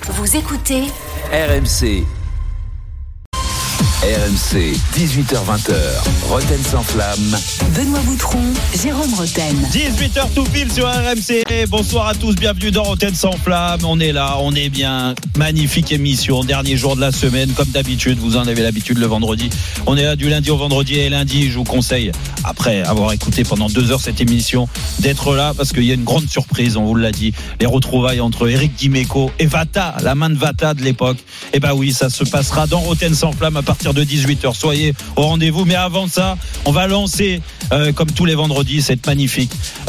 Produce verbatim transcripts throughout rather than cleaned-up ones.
Vous écoutez R M C. R M C, dix-huit heures vingt, Roten sans flamme. Benoît Boutron, Jérôme Roten. dix-huit heures tout pile sur R M C. Bonsoir à tous, bienvenue dans Roten sans flamme. On est là, on est bien. Magnifique émission, dernier jour de la semaine. Comme d'habitude, vous en avez l'habitude le vendredi. On est là du lundi au vendredi et lundi, je vous conseille, après avoir écouté pendant deux heures cette émission, d'être là parce qu'il y a une grande surprise, on vous l'a dit. Les retrouvailles entre Eric Dimeco et Vata, la main de Vata de l'époque. Et bah oui, ça se passera dans Roten sans flamme à partir de dix-huit heures. Soyez au rendez-vous. Mais avant ça, on va lancer, euh, comme tous les vendredis, cette magnifique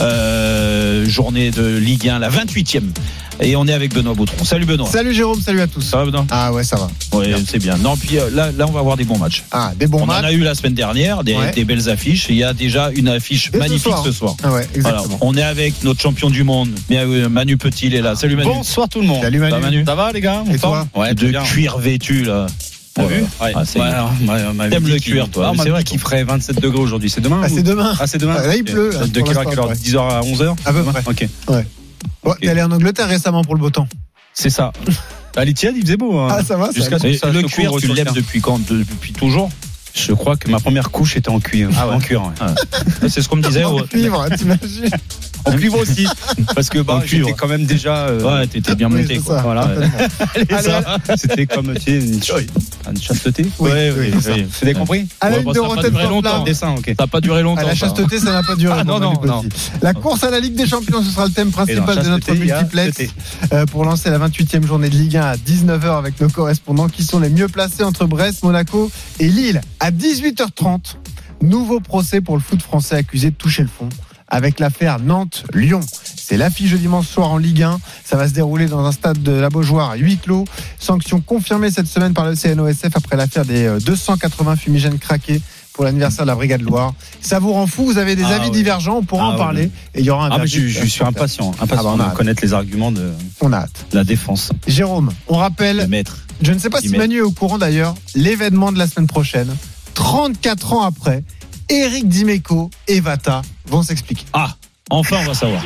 euh, journée de Ligue un, la vingt-huitième. Et on est avec Benoît Boutron. Salut Benoît. Salut Jérôme, salut à tous. Ça va Benoît ? Ah ouais, ça va. Oui, c'est bien. Non, puis euh, là, là, on va avoir des bons matchs. Ah, des bons on matchs. On en a eu la semaine dernière, des, ouais. des belles affiches. Il y a déjà une affiche et magnifique ce soir. Ce soir. Ah ouais, exactement. Voilà, on est avec notre champion du monde, Manu Petit, il est là. Salut Manu. Bonsoir tout le monde. Salut Manu. Ça va, Manu ? Ça va les gars ? Et toi ? Ouais, de bien. Cuir vêtu là. T'as vu ? Ouais. Ah, c'est ouais, alors, ouais, t'aimes le cuir, toi. Ah, on m'a c'est vrai qu'il ferait vingt-sept degrés aujourd'hui. C'est demain ? Ah, c'est demain. Ah, c'est demain. Ah, là, il pleut. Là, de quelle heure à quelle heure ? ouais. dix heures à onze heures ? À peu près. Ok. Ouais. Bon, okay. T'es allé en Angleterre récemment pour le beau temps. C'est ça. À l'Etihad, il faisait beau. Hein. Ah, ça va. Jusqu'à ça ce que ça le se cuir, tu l'aimes depuis quand ? Depuis toujours ? Je crois que ma première couche était en cuir. Ah ouais. En cuir, ouais. Ah. C'est ce qu'on me disait. En cuivre, t'imagines ? En cuivre aussi. Parce que bah, j'étais quand même déjà. Euh... Ouais, t'étais bien monté. Oui, quoi. Ça, voilà. Allez, ça, c'était comme tu sais, une, une chasteté. Oui, oui, oui, oui, c'est oui. Vous avez compris ? Allez, ouais, bon, de ça n'a pas Roten duré sans longtemps. flamme. Dessin, ok. Ça n'a pas duré longtemps. À la chasteté, ça n'a pas duré. Ah, non, non, non. La course à la Ligue des Champions, ce sera le thème principal non, de notre multiplex euh, pour lancer la vingt-huitième journée de Ligue un à dix-neuf heures avec nos correspondants qui sont les mieux placés entre Brest, Monaco et Lille. À dix-huit heures trente, nouveau procès pour le foot français accusé de toucher le fond avec l'affaire Nantes-Lyon. C'est l'affiche de dimanche soir en Ligue un. Ça va se dérouler dans un stade de la Beaujoire à huis clos. Sanction confirmée cette semaine par le C N O S F après l'affaire des deux cent quatre-vingts fumigènes craqués pour l'anniversaire de la Brigade Loire. Ça vous rend fou, vous avez des ah, avis oui. divergents, on pourra ah, en parler. Oui. Et il y aura un ah, mais je, je suis impatient, impatient ah, bah, de connaître les arguments de on a hâte. La défense. Jérôme, on rappelle, maître. Je ne sais pas si maître. Manu est au courant d'ailleurs, l'événement de la semaine prochaine, trente-quatre ans après, Eric Dimeco et Vata vont s'expliquer. Ah, enfin on va savoir.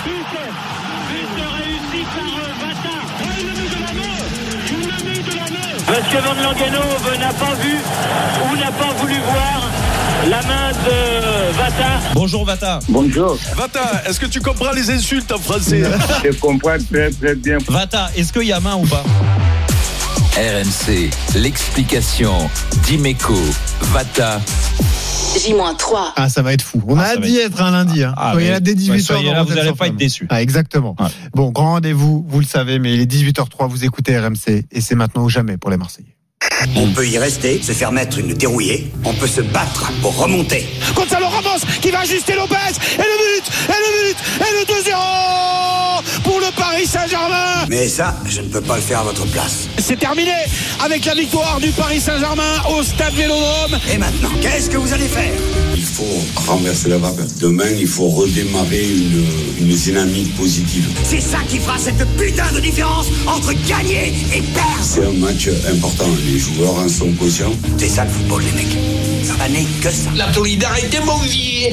Monsieur Van Langenhove n'a pas vu ou n'a pas voulu voir la main de Vata. Bonjour Vata. Bonjour. Vata, est-ce que tu comprends les insultes en français ? Je comprends très très bien. Vata, est-ce qu'il y a main ou pas ? R M C, l'explication. Dimeco, Vata. J trois. Ah, ça va être fou. On ah, a hâte d'y être un lundi. Hein. Ah, soyez là dès dix-huit heures. Soyez là, vous n'allez pas être déçus. Ah, exactement. Ouais. Bon, grand rendez-vous, vous le savez, mais il est dix-huit heures trois, vous écoutez R M C et c'est maintenant ou jamais pour les Marseillais. On peut y rester, se faire mettre une dérouillée. On peut se battre pour remonter. Gonzalo Ramos qui va ajuster Lopez. Et le but, et le but, et le deux zéro pour le Paris Saint-Germain. Mais ça, je ne peux pas le faire à votre place. C'est terminé avec la victoire du Paris Saint-Germain au Stade Vélodrome. Et maintenant, qu'est-ce que vous allez faire ? Il faut renverser la vapeur. Demain, il faut redémarrer une, une dynamique positive. C'est ça qui fera cette putain de différence entre gagner et perdre. C'est un match important. Les joueurs en sont conscients. C'est ça le football, les mecs. Ça n'est que ça. La solidarité, mon vieux.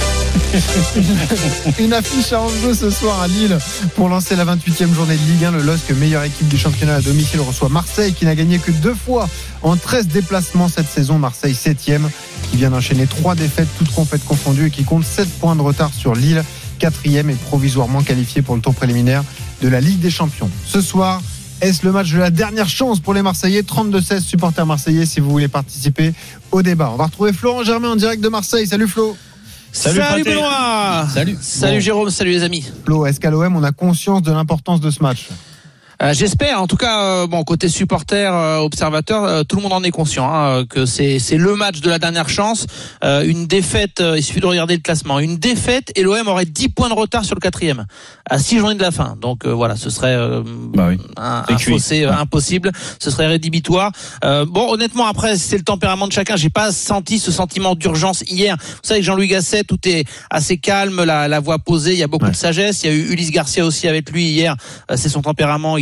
Une affiche à enjeu ce soir à Lille pour lancer la vingt-huitième journée de Ligue un. Le L O S C, meilleure équipe du championnat à domicile, reçoit Marseille qui n'a gagné que deux fois en treize déplacements cette saison. Marseille septième qui vient d'enchaîner trois défaites toutes compètes confondues et qui compte sept points de retard sur Lille, quatrième et provisoirement qualifié pour le tour préliminaire de la Ligue des Champions. Ce soir, est-ce le match de la dernière chance pour les Marseillais ? trente-deux seize supporters marseillais si vous voulez participer au débat. On va retrouver Florent Germain en direct de Marseille. Salut Flo. Salut, salut Benoît. Salut. Salut bon. Jérôme, salut les amis. Flo, est-ce qu'à l'O M on a conscience de l'importance de ce match ? Euh, j'espère, en tout cas, euh, bon, côté supporter, euh, observateur, euh, tout le monde en est conscient hein, que c'est c'est le match de la dernière chance. Euh, une défaite, euh, il suffit de regarder le classement. Une défaite et l'O M aurait dix points de retard sur le quatrième à six journées de la fin. Donc euh, voilà, ce serait euh, bah oui. un, un fossé euh, impossible. Ce serait rédhibitoire. Euh, bon, honnêtement, après, c'est le tempérament de chacun. J'ai pas senti ce sentiment d'urgence hier. Vous savez que Jean-Louis Gasset, tout est assez calme, la, la voix posée. Il y a beaucoup ouais. de sagesse. Il y a eu Ulysse Garcia aussi avec lui hier. Euh, c'est son tempérament. Il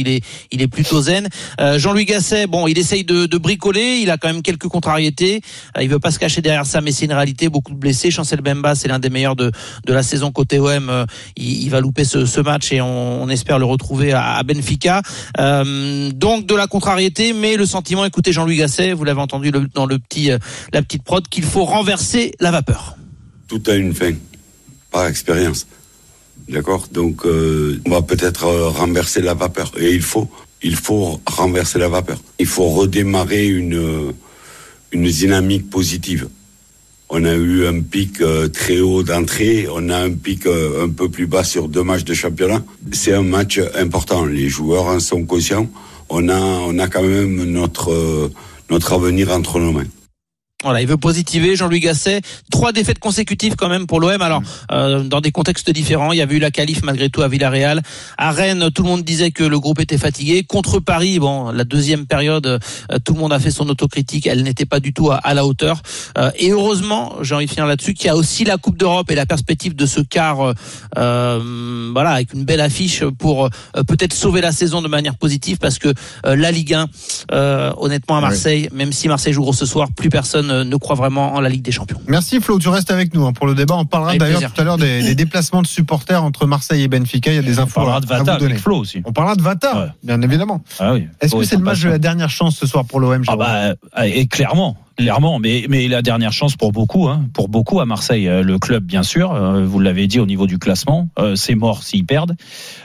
il est, il est plutôt zen. Euh, Jean-Louis Gasset, bon, il essaye de, de bricoler. Il a quand même quelques contrariétés. Euh, il veut pas se cacher derrière ça, mais c'est une réalité. Beaucoup de blessés. Chancel Bemba, c'est l'un des meilleurs de, de la saison côté O M. Euh, il, il va louper ce, ce match et on, on espère le retrouver à, à Benfica. Euh, donc de la contrariété, mais le sentiment, écoutez Jean-Louis Gasset, vous l'avez entendu le, dans le petit, euh, la petite prod, qu'il faut renverser la vapeur. Tout a une fin, par expérience. D'accord ? Donc, euh, on va peut-être euh, renverser la vapeur. Et il faut, il faut renverser la vapeur. Il faut redémarrer une, une dynamique positive. On a eu un pic euh, très haut d'entrée, on a un pic euh, un peu plus bas sur deux matchs de championnat. C'est un match important, les joueurs en sont conscients. On a, on a quand même notre, euh, notre avenir entre nos mains. Voilà, il veut positiver Jean-Louis Gasset. Trois défaites consécutives quand même pour l'O M. Alors, euh, dans des contextes différents, il y avait eu la qualif malgré tout à Villarreal. À Rennes, tout le monde disait que le groupe était fatigué. Contre Paris, bon, la deuxième période, euh, tout le monde a fait son autocritique. Elle n'était pas du tout à, à la hauteur. Euh, et heureusement, j'ai envie de finir là-dessus, qu'il y a aussi la Coupe d'Europe et la perspective de ce quart, euh, voilà, avec une belle affiche pour euh, peut-être sauver la saison de manière positive, parce que euh, la Ligue un, euh, honnêtement à Marseille, oui. Même si Marseille joue gros ce soir, plus personne ne croit vraiment en la Ligue des Champions. Merci Flo, tu restes avec nous hein, pour le débat. On parlera avec d'ailleurs plaisir. Tout à l'heure des, des déplacements de supporters entre Marseille et Benfica. Il y a des infos. On parlera de Vata à vous donner. avec Flo aussi. On parlera de Vata, ouais. Bien évidemment. Ah oui. Est-ce que c'est le match de la dernière chance ce soir pour l'O M? Ah bah, et clairement. Clairement, mais mais la dernière chance pour beaucoup, hein, pour beaucoup à Marseille, le club bien sûr. Euh, vous l'avez dit au niveau du classement, euh, c'est mort s'ils perdent.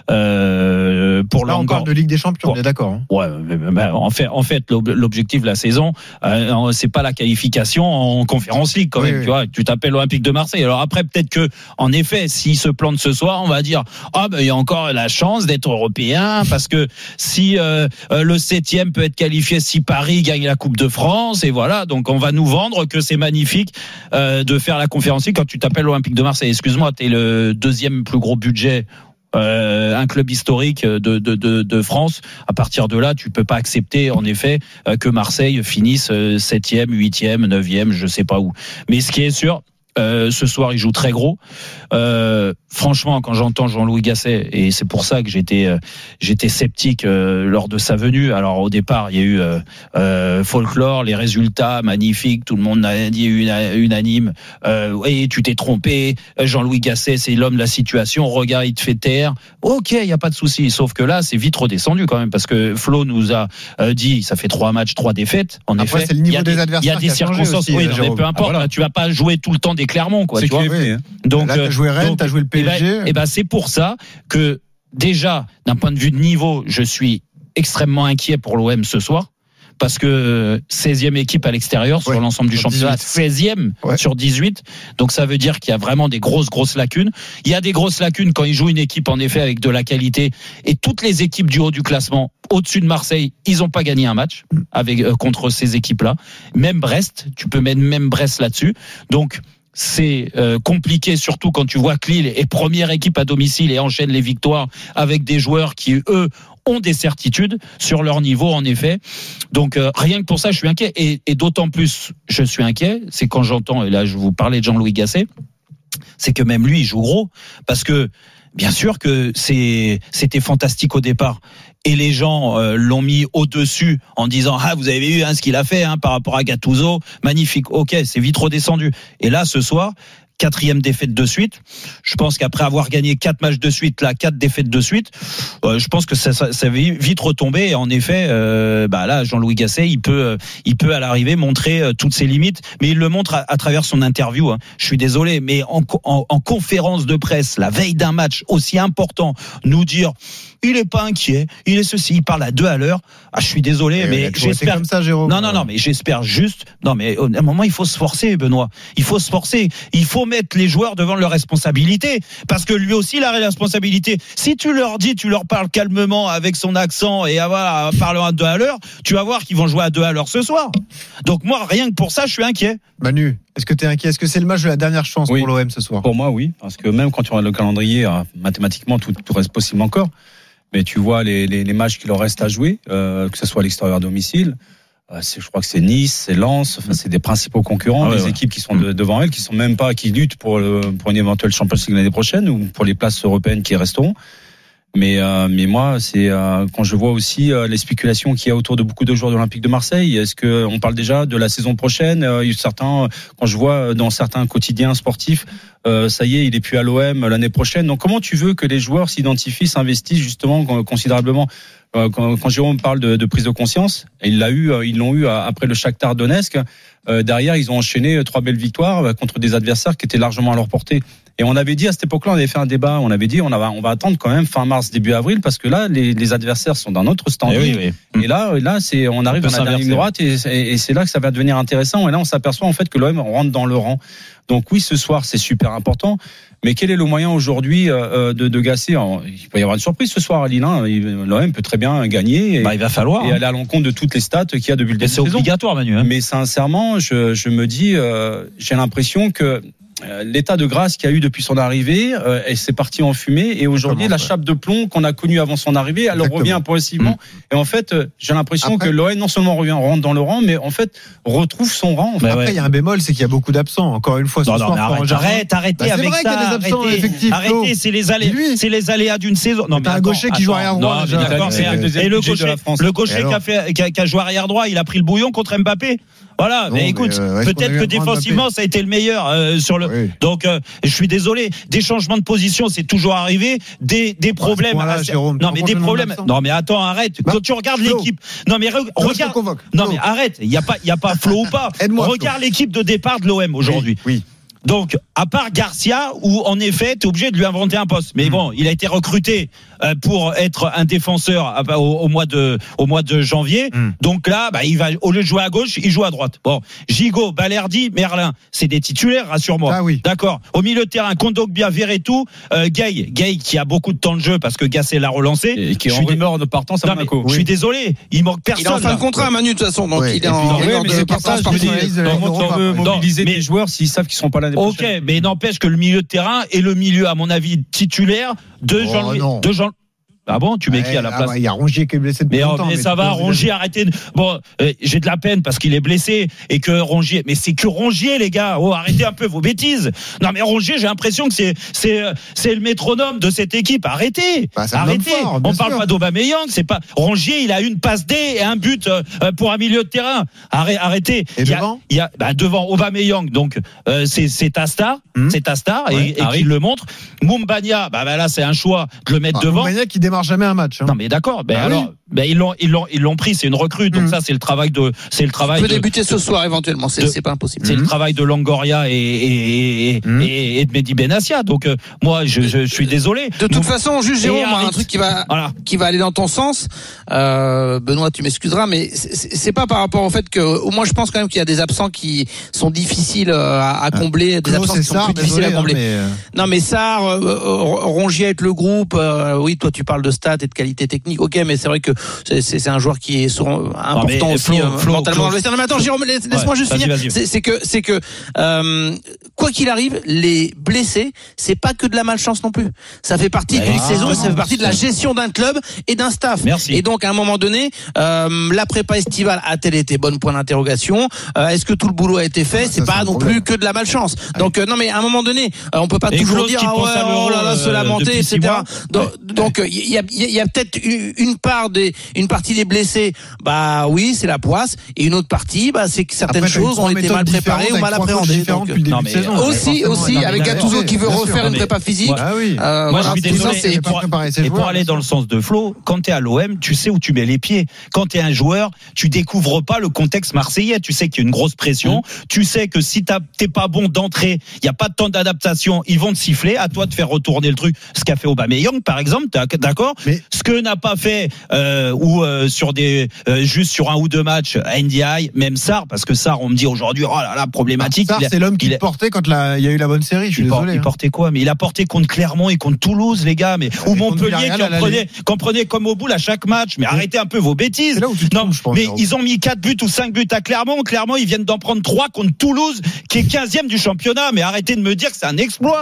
Euh, pour là encore de Ligue des Champions, pour, on est d'accord. Hein. Ouais, mais, mais, en fait, en fait, l'objectif de la saison, euh, c'est pas la qualification en Conférence League quand même. Oui, tu oui. vois, tu t'appelles Olympique de Marseille. Alors après, peut-être que, en effet, s'ils se plantent ce soir, on va dire ah ben il y a encore la chance d'être européen parce que si euh, le septième peut être qualifié si Paris gagne la Coupe de France et voilà donc. Donc on va nous vendre que c'est magnifique euh, de faire la Conférence League quand tu t'appelles l'Olympique de Marseille. Excuse-moi, t'es le deuxième plus gros budget. Euh, un club historique de, de, de, de France. À partir de là, tu peux pas accepter en effet que Marseille finisse septième, huitième, neuvième, je sais pas où. Mais ce qui est sûr. Euh, ce soir, il joue très gros. Euh, franchement, quand j'entends Jean-Louis Gasset, et c'est pour ça que j'étais, euh, j'étais sceptique euh, lors de sa venue. Alors au départ, il y a eu euh, euh, folklore, les résultats magnifiques, tout le monde a dit una, unanime. Euh, et tu t'es trompé. Jean-Louis Gasset, c'est l'homme de la situation. Regarde, il te fait taire. Ok, il y a pas de souci. Sauf que là, c'est vite redescendu quand même, parce que Flo nous a euh, dit, ça fait trois matchs, trois défaites. En Après, effet, c'est le niveau il y a des des, adversaires. Il y a des circonstances. Aussi, oui, euh, non, mais peu importe. Ah, voilà. Tu vas pas jouer tout le temps des Clermont, quoi. C'est tu vois. Oui. Donc, là, t'as joué Rennes, t'as joué le P S G. Et ben, et ben, c'est pour ça que déjà, d'un point de vue de niveau, je suis extrêmement inquiet pour l'O M ce soir. Parce que seizième équipe à l'extérieur sur ouais, l'ensemble du championnat, seizième ouais. sur dix-huit. Donc ça veut dire qu'il y a vraiment des grosses, grosses lacunes. Il y a des grosses lacunes quand ils jouent une équipe en effet avec de la qualité. Et toutes les équipes du haut du classement, au-dessus de Marseille, ils n'ont pas gagné un match avec, euh, contre ces équipes-là. Même Brest, tu peux mettre même Brest là-dessus. Donc c'est euh, compliqué, surtout quand tu vois que Lille est première équipe à domicile et enchaîne les victoires avec des joueurs qui, eux, ont des certitudes sur leur niveau, en effet. Donc, euh, rien que pour ça, je suis inquiet. Et, et d'autant plus, je suis inquiet, c'est quand j'entends, et là, je vous parlais de Jean-Louis Gasset, c'est que même lui, il joue gros. Parce que, bien sûr que c'est, c'était fantastique au départ. Et les gens euh, l'ont mis au-dessus en disant « Ah, vous avez vu hein, ce qu'il a fait hein, par rapport à Gattuso, magnifique, ok, c'est vite redescendu. » Et là, ce soir, quatrième défaite de suite. Je pense qu'après avoir gagné quatre matchs de suite, là, quatre défaites de suite, euh, je pense que ça, ça, ça va vite retomber. Et en effet, euh, bah là, Jean-Louis Gasset, il peut, il peut à l'arrivée montrer euh, toutes ses limites, mais il le montre à, à travers son interview. Hein. Je suis désolé, mais en, en, en conférence de presse, la veille d'un match aussi important, nous dire il est pas inquiet, il est ceci, il parle à deux à l'heure. Ah, je suis désolé, mais, mais j'espère. Comme ça, Jérôme. Non, non, non, mais j'espère juste. Non, mais à un moment, il faut se forcer, Benoît. Il faut se forcer. Il faut mettre les joueurs devant leurs responsabilités, parce que lui aussi, il a la responsabilité. Si tu leur dis, tu leur parles calmement avec son accent et voilà, parlant à deux à l'heure, tu vas voir qu'ils vont jouer à deux à l'heure ce soir. Donc moi, rien que pour ça, je suis inquiet. Manu, est-ce que tu es inquiet? Est-ce que c'est le match de la dernière chance oui. pour l'O M ce soir? Pour moi, oui, parce que même quand tu regardes le calendrier, mathématiquement, tout, tout reste possible encore. Mais tu vois les, les, les matchs qu'il leur reste à jouer, euh, que ce soit à l'extérieur, à domicile, euh, c'est, je crois que c'est Nice, c'est Lens, enfin, c'est des principaux concurrents, ah ouais, des ouais. équipes qui sont de, devant elles, qui sont même pas, qui luttent pour, le, pour une éventuelle Champions League l'année prochaine ou pour les places européennes qui resteront. Mais euh, mais moi, c'est euh, quand je vois aussi euh, les spéculations qu'il y a autour de beaucoup de joueurs de l'Olympique de Marseille. Est-ce que on parle déjà de la saison prochaine? euh, Certains, quand je vois dans certains quotidiens sportifs, euh, ça y est, il est plus à l'O M l'année prochaine. Donc comment tu veux que les joueurs s'identifient, s'investissent justement considérablement? Quand, quand Jérôme parle de, de prise de conscience, il l'a eu, ils l'ont eu après le Shakhtar Donetsk. Euh, derrière, ils ont enchaîné trois belles victoires contre des adversaires qui étaient largement à leur portée. Et on avait dit à cette époque-là, on avait fait un débat, on avait dit on, va, on va attendre quand même fin mars, début avril, parce que là, les, les adversaires sont d'un autre standing. Oui, oui. Et là, là, c'est, on arrive on dans la dernière ligne droite et, et, et c'est là que ça va devenir intéressant. Et là, on s'aperçoit en fait que l'O M rentre dans le rang. Donc oui, ce soir, c'est super important. Mais quel est le moyen aujourd'hui euh, de, de gasser en... Il peut y avoir une surprise ce soir à Lille. Hein. L'O M peut très bien gagner. Et, bah, il va falloir. Et hein. aller à l'encontre de toutes les stats qu'il y a depuis le début de saison. C'est obligatoire, Manu. Hein. Mais sincèrement, je, je me dis, euh, j'ai l'impression que l'état de grâce qu'il y a eu depuis son arrivée, euh, et c'est parti en fumée. Et aujourd'hui, Comment, la ouais. chape de plomb qu'on a connue avant son arrivée, elle Exactement. revient progressivement. Mmh. Et en fait, j'ai l'impression Après, que l'O M non seulement revient rentre dans le rang, mais en fait retrouve son rang. En fait. Après, il ouais. y a un bémol, c'est qu'il y a beaucoup d'absents. Encore une fois, ce non, soir, non, arrête, arrête, arrêtez bah, avec vrai ça. Qu'il y a des absents, arrêtez, arrêtez, c'est les aléas, c'est les aléas d'une saison. Non, mais un gaucher qui joue arrière droit. D'accord, c'est et le gaucher, le gaucher qui a fait, qui a joué arrière droit, il a pris le bouillon contre Mbappé. Voilà, non, mais écoute, mais euh, peut-être que défensivement ça a été le meilleur euh, sur le. Oui. Donc, euh, je suis désolé, des changements de position, c'est toujours arrivé, des des problèmes. Voilà, à... Jérôme, non, mais des problèmes. Non, mais attends, arrête. Bah, Quand tu regardes Flo. l'équipe, non mais re... regarde. Non, mais arrête. Il y a pas, il y a pas Flo ou pas. Regarde Flo. l'équipe de départ de l'O M aujourd'hui. Oui. oui. Donc, à part Garcia, où en effet, tu es obligé de lui inventer un poste. Mais mmh. bon, il a été recruté euh, pour être un défenseur au, au mois de au mois de janvier. Mmh. Donc là, bah, il va au lieu de jouer à gauche, il joue à droite. Bon, Gigot, Balerdi, Merlin, c'est des titulaires, rassure-moi. Ah oui. D'accord. Au milieu de terrain, Kondogbia, Verretou, euh, Gay, Gay qui a beaucoup de temps de jeu parce que Gasset l'a relancé. Et qui est en rumeur de partance à Monaco. Je suis désolé, il manque personne. Il est en fin de contrat, Manu, de toute façon. Donc ouais. il est en. Oui, mais c'est pour ça que je dis, on veut mobiliser des joueurs s'ils savent qu'ils seront pas là. Ok, mais n'empêche que le milieu de terrain est le milieu, à mon avis, titulaire de oh, Jean. De Jean Ah bon, tu mets ouais, qui à la place? Il ah ouais, y a Rongier qui est blessé depuis mais, longtemps. Mais, mais ça va, Rongier, arrêtez. De... Bon, euh, j'ai de la peine parce qu'il est blessé et que Rongier. Mais c'est que Rongier, les gars. Oh, arrêtez un peu vos bêtises. Non, mais Rongier, j'ai l'impression que c'est c'est c'est le métronome de cette équipe. Arrêtez, bah, arrêtez. Fort, On parle sûr. pas d'Aubameyang, c'est pas Rongier. Il a une passe D et un but euh, pour un milieu de terrain. Arrêtez. Et il y a, devant, il y a bah, devant Aubameyang. Donc euh, c'est c'est ta star, mmh. c'est ta star ouais, et, et qu'il le montre. Moumbagna, bah, bah là c'est un choix de le mettre ah, devant. Moumbagna qui démarre jamais un match. Hein. Non mais d'accord, ben bah alors oui. ben ils l'ont ils l'ont ils l'ont pris, c'est une recrue, donc mmh. ça c'est le travail de c'est le travail. Il peut de, débuter de, ce soir éventuellement, c'est, de, c'est pas impossible. C'est mmh. le travail de Longoria et et et, mmh. et, et de Mehdi Benassia. Donc euh, moi je, je, je suis désolé. De toute donc, façon, juste Jérôme, un truc qui va voilà. qui va aller dans ton sens. Euh, Benoît, tu m'excuseras, mais c'est, c'est pas par rapport au fait que au moins je pense quand même qu'il y a des absents qui sont difficiles à, à combler, ah, des absents qui sont ça, plus difficiles à combler. Mais... Non mais Sarr, euh, Rongier avec le groupe, euh, oui toi tu parles de stats et de qualité technique, ok, mais c'est vrai que c'est, c'est, c'est un joueur qui est souvent important non, aussi Flo, euh, Flo, mentalement dans le vestiaire. Non mais attends Jérôme, laisse, ouais, laisse-moi juste vas-y, finir. Vas-y. C'est, c'est que c'est que euh, quoi qu'il arrive, les blessés, c'est pas que de la malchance non plus. Ça fait partie bah, d'une ah, saison, ça fait partie de la gestion d'un club et d'un staff. Merci. Et donc à un moment donné, euh, la prépa estivale a-t-elle été bonne, point d'interrogation. Euh, est-ce que tout le boulot a été fait? C'est pas non plus que de la malchance. Donc euh, non mais à un moment donné, euh, on peut pas et toujours dire ah ouais, oh là là, se lamenter, et cetera. Donc donc il y a il y a peut-être une part des une partie des blessés, bah oui, c'est la poisse, et une autre partie, bah c'est que certaines Après, choses ont été mal préparées ou mal appréhendées. Donc, non, mais, saison, aussi aussi avec Gattuso qui veut refaire une prépa physique. Ah oui. euh, Moi, voilà, je suis désolé. Ça, et pour, et pour aller dans le sens de Flo, quand t'es à l'O M, tu sais où tu mets les pieds. Quand t'es un joueur, tu découvres pas le contexte marseillais. Tu sais qu'il y a une grosse pression. Mmh. Tu sais que si t'es pas bon d'entrée, il y a pas de temps d'adaptation, ils vont te siffler. À toi de faire retourner le truc. Ce qu'a fait Aubameyang, par exemple, d'accord. Mais ce que n'a pas fait euh, ou euh, sur des euh, juste sur un ou deux matchs N D I, même Sarr, parce que Sarr, on me dit aujourd'hui, oh là là, problématique. Sarr, c'est l'homme qui il, portait quand la, il y a eu la bonne série. Je suis il désolé. Porte, hein. Il portait quoi? Mais il a porté contre Clermont et contre Toulouse, les gars. Mais ou Montpellier qui en prenait, qu'on prenait comme au bout à chaque match. Mais oui. Arrêtez un peu vos bêtises. C'est là où tu non, trouves, je pense, mais genre. Ils ont mis quatre buts ou cinq buts à Clermont. Clermont, ils viennent d'en prendre trois contre Toulouse, qui est quinzième du championnat. Mais arrêtez de me dire que c'est un exploit.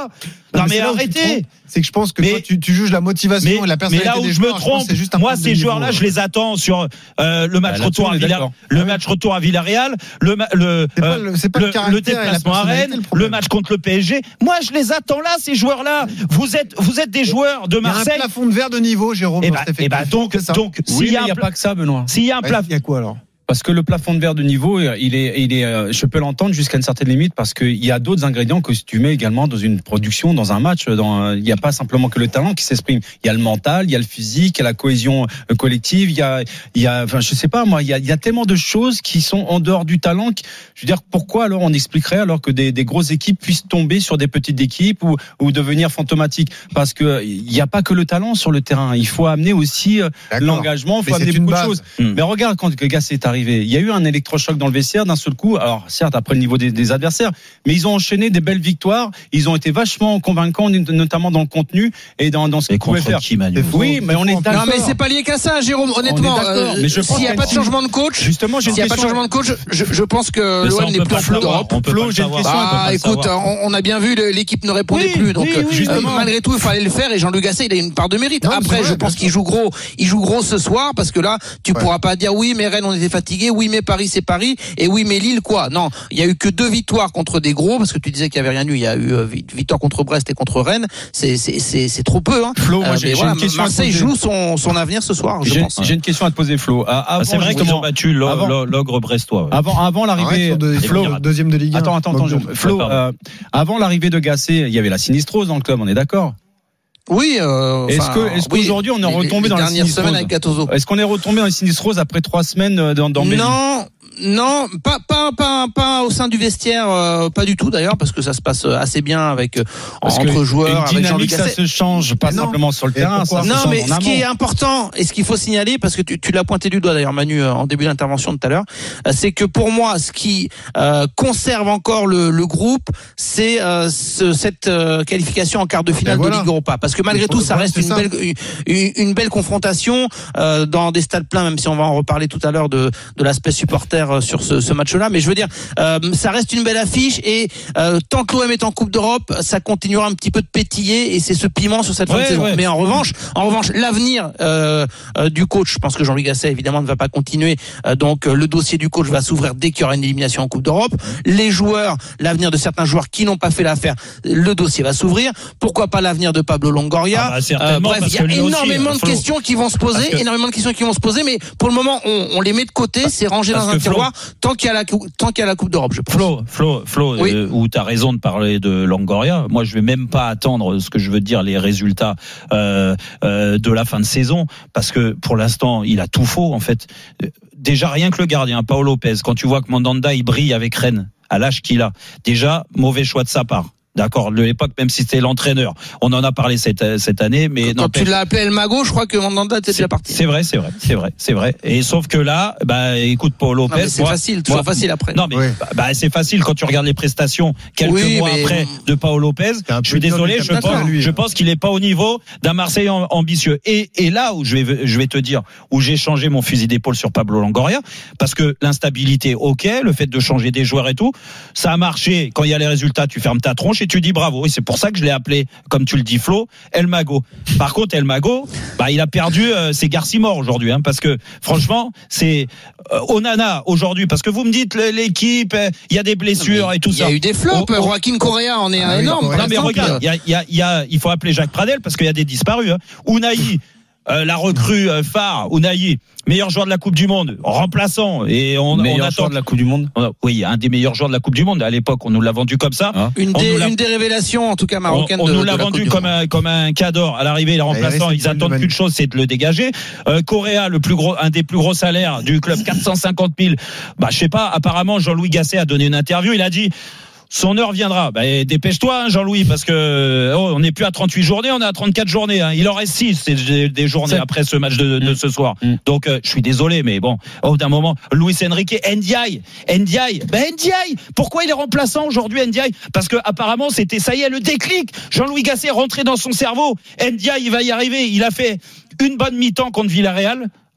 Non, mais c'est là où tu te arrêtez. trompes. C'est que je pense que Mais- toi, tu, tu juges la motivation Mais, et la mais personnalité là où des je me joueurs. pense trompe, que c'est juste un moi problème de ces niveau. joueurs-là, je les attends sur euh, le match Bah, retour à là-dessus, on est Villa, d'accord. le Ah match retour à Villarreal, le ma- le C'est pas euh, le- c'est pas le le, caractère le et la déplacement à personnalité, Rennes, le problème. le match contre le P S G. Moi, je les attends là, ces joueurs-là. Vous êtes vous êtes des joueurs de Il y a un Marseille. plafond de verre de niveau, Jérôme. Et dans bah, cet et bah effectif. donc C'est ça. donc Oui, s'il mais y a il n'y un a pla- pas que ça, Benoît. s'il y a un Ouais, plafond. Il y a quoi alors? Parce que le plafond de verre de niveau, il est, il est, euh, je peux l'entendre jusqu'à une certaine limite parce qu'il y a d'autres ingrédients que tu mets également dans une production, dans un match. Dans, il n'y a pas simplement que le talent qui s'exprime. Il y a le mental, il y a le physique, il y a la cohésion euh, collective. Il y a, il y a, enfin, je sais pas moi, il y a, il y a tellement de choses qui sont en dehors du talent. Qui, je veux dire, pourquoi alors on expliquerait alors que des, des grosses équipes puissent tomber sur des petites équipes ou, ou devenir fantomatiques? Parce que il n'y a pas que le talent sur le terrain. Il faut amener aussi euh, D'accord. l'engagement. Il faut Mais amener c'est une beaucoup de base. choses. Hmm. Mais regarde quand Gasset est arrivé, il y a eu un électrochoc dans le vestiaire d'un seul coup. Alors certes après le niveau des, des adversaires, mais ils ont enchaîné des belles victoires. Ils ont été vachement convaincants, notamment dans le contenu et dans, dans ce Et qu'ils pouvaient contre faire. qui, Manu? Oui, mais on est d'accord. Non mais c'est pas lié qu'à ça, Jérôme. Honnêtement, On est d'accord, euh, mais je pense s'il n'y a qu'il y a pas de une- changement de coach, Justement, j'ai s'il une n'y a pas de question. changement de coach, je, je pense que Mais ça, l'O M on n'est peut plus pas en le Coupe savoir. d'Europe. On peut Flo, pas le j'ai une savoir. question, on peut Ah, pas le écoute, savoir. on, on a bien vu, le- l'équipe ne répondait Oui, plus. Donc, oui, oui, euh, justement. malgré tout, il fallait le faire. Et Jean-Luc Gasset, il a une part de mérite. Non, mais Après, c'est vrai, je pense bien qu'il joue gros. Il joue gros ce soir parce que là, tu Ouais. pourras pas dire oui, mais Rennes, on était fatigué. Oui, mais Paris, c'est Paris. Et oui, mais Lille, quoi. Non, il y a eu que deux victoires contre des gros parce que tu disais qu'il y avait rien eu. Il y a eu euh, victoire contre Brest et contre Rennes. C'est c'est c'est c'est trop peu. Hein. Flo, moi, Euh, j'ai- mais j'ai voilà, une question à te Marseille poser. joue son son avenir ce soir, je J'ai pense. j'ai une question à te poser, Flo. Ah, Ah, avant, c'est vrai qu'ils justement, ont battu l'o- avant- l'o- l'ogre brestois. Avant, avant Arrête l'arrivée, sur deux- Flo, sur deuxième de Ligue un. attends, attends, attends, Moque je- de- Flo, pardon. euh, avant l'arrivée de Gasset, il y avait la sinistrose dans le club, on est d'accord? Oui. Euh, Est-ce enfin, que, est-ce oui, qu'aujourd'hui on est les- retombé les dans la dernières sinistrose? semaines avec Gattuso. Est-ce qu'on est retombé dans la sinistrose après trois semaines euh, dans, dans Belgique? Non, non, pas pas pas pas au sein du vestiaire, euh, pas du tout d'ailleurs, parce que ça se passe assez bien avec euh, Parce entre que joueurs, une avec dynamique, Jean-Luc ça Gasset. se change pas Mais non. simplement sur le Et terrain. pourquoi Ça se Non, change mais en ce amont. qui est important et ce qu'il faut signaler, parce que tu, tu l'as pointé du doigt d'ailleurs, Manu, euh, en début d'intervention tout à l'heure, euh, c'est que pour moi, ce qui euh, conserve encore le, le groupe, c'est euh, ce, cette euh, qualification en quart de finale Ben voilà. de Ligue Europa. Parce que malgré Il faut- tout, ça ouais, reste c'est une ça. belle une, une belle confrontation euh, dans des stades pleins, même si on va en reparler tout à l'heure de de l'aspect supporter euh, sur ce, ce match-là. Mais je veux dire, euh, ça reste une belle affiche et euh, tant que l'O M est en Coupe d'Europe, ça continuera un petit peu de pétiller et c'est ce piment sur cette fin Ouais, de saison. ouais. Mais en revanche, en revanche, l'avenir euh, euh, du coach, je pense que Jean-Luc Gasset évidemment ne va pas continuer. Euh, donc euh, le dossier du coach va s'ouvrir dès qu'il y aura une élimination en Coupe d'Europe. Les joueurs, l'avenir de certains joueurs qui n'ont pas fait l'affaire, le dossier va s'ouvrir. Pourquoi pas l'avenir de Pablo Longoria? Ah bah, certainement, bref, parce il y a que lui aussi, énormément de Flo. questions qui vont se poser, Parce que- énormément de questions qui vont se poser, mais pour le moment, on, on les met de côté, c'est rangé parce dans que un Flo- tiroir tant qu'il y a la cou- tant qu'il y a la Coupe d'Europe, je pense. Flo, Flo, Flo, Oui. euh, où tu as raison de parler de Longoria. Moi, je vais même pas attendre ce que je veux dire, les résultats euh, euh, de la fin de saison, parce que pour l'instant, il a tout faux en fait. Euh, Déjà rien que le gardien, Paolo Lopez, quand tu vois que Mandanda il brille avec Rennes à l'âge qu'il a, déjà mauvais choix de sa part. D'accord, de l'époque, même si c'était l'entraîneur. On en a parlé cette, cette année, mais Quand tu n'empêche- l'as appelé El Mago, je crois que Mandanda était c'est déjà parti. c'est vrai, c'est vrai, c'est vrai, c'est vrai. Et sauf que là, bah, écoute, Paul Non, Lopez. mais c'est moi- facile, toujours moi- facile après. Non, mais Oui. bah, bah, c'est facile quand tu regardes les prestations quelques Oui, mois mais- après de Paolo Lopez. C'est un Je peu suis dur de désolé, le je capter pense, à lui, je hein. pense qu'il est pas au niveau d'un Marseillais am- ambitieux. Et, et là où je vais, je vais te dire, où j'ai changé mon fusil d'épaule sur Pablo Longoria, parce que l'instabilité, ok, le fait de changer des joueurs et tout, ça a marché. Quand il y a les résultats, tu fermes ta tronche et tu dis bravo. Et c'est pour ça que je l'ai appelé, comme tu le dis, Flo, El Mago. Par contre, El Mago, bah, il a perdu euh, ses Garcimore aujourd'hui, hein, parce que franchement, c'est euh, Onana aujourd'hui, parce que vous me dites le- l'équipe, euh, il y a des blessures et tout Il y ça. a eu des flops. Oh, oh. Joaquin Correa en est un Ah oui, énorme. Correa. par Non mais exemple. regarde, il y a, il y a, il y a, il faut appeler Jacques Pradel parce qu'il y a des disparus. Hein. Unai, euh, la recrue euh, phare, Unai, meilleur joueur de la Coupe du Monde, remplaçant, et on, on Meilleur attend. joueur de la Coupe du Monde. on a- oui, un des meilleurs joueurs de la Coupe du Monde. À l'époque, on nous l'a vendu comme ça. Hein Une On des, nous l'a- une des révélations, en tout cas On, marocaine. on de, nous de l'a la vendu Coupe du comme Monde. un, comme un cador. À l'arrivée, les remplaçants, reste ils une attendent bonne qu'une chose, c'est de le dégager. Euh, Correa, le plus gros, un des plus gros salaires du club, quatre cent cinquante mille. Bah, je sais pas. Apparemment, Jean-Louis Gasset a donné une interview. Il a dit. Son heure viendra. Bah, dépêche-toi, hein, Jean-Louis, parce que oh, on n'est plus à trente-huit journées, on est à trente-quatre journées. Hein. Il en reste six, c'est des, des journées C'est... après ce match de, de ce soir. Mm. Donc, euh, je suis désolé, mais bon, au d'un moment, Luis Enrique, Ndiaye, Ndiaye, ben Ndiaye. Pourquoi il est remplaçant aujourd'hui, Ndiaye? Parce que apparemment, c'était ça y est le déclic. Jean-Louis Gasset est rentré dans son cerveau. Ndiaye, il va y arriver. Il a fait une bonne mi-temps contre Villarreal.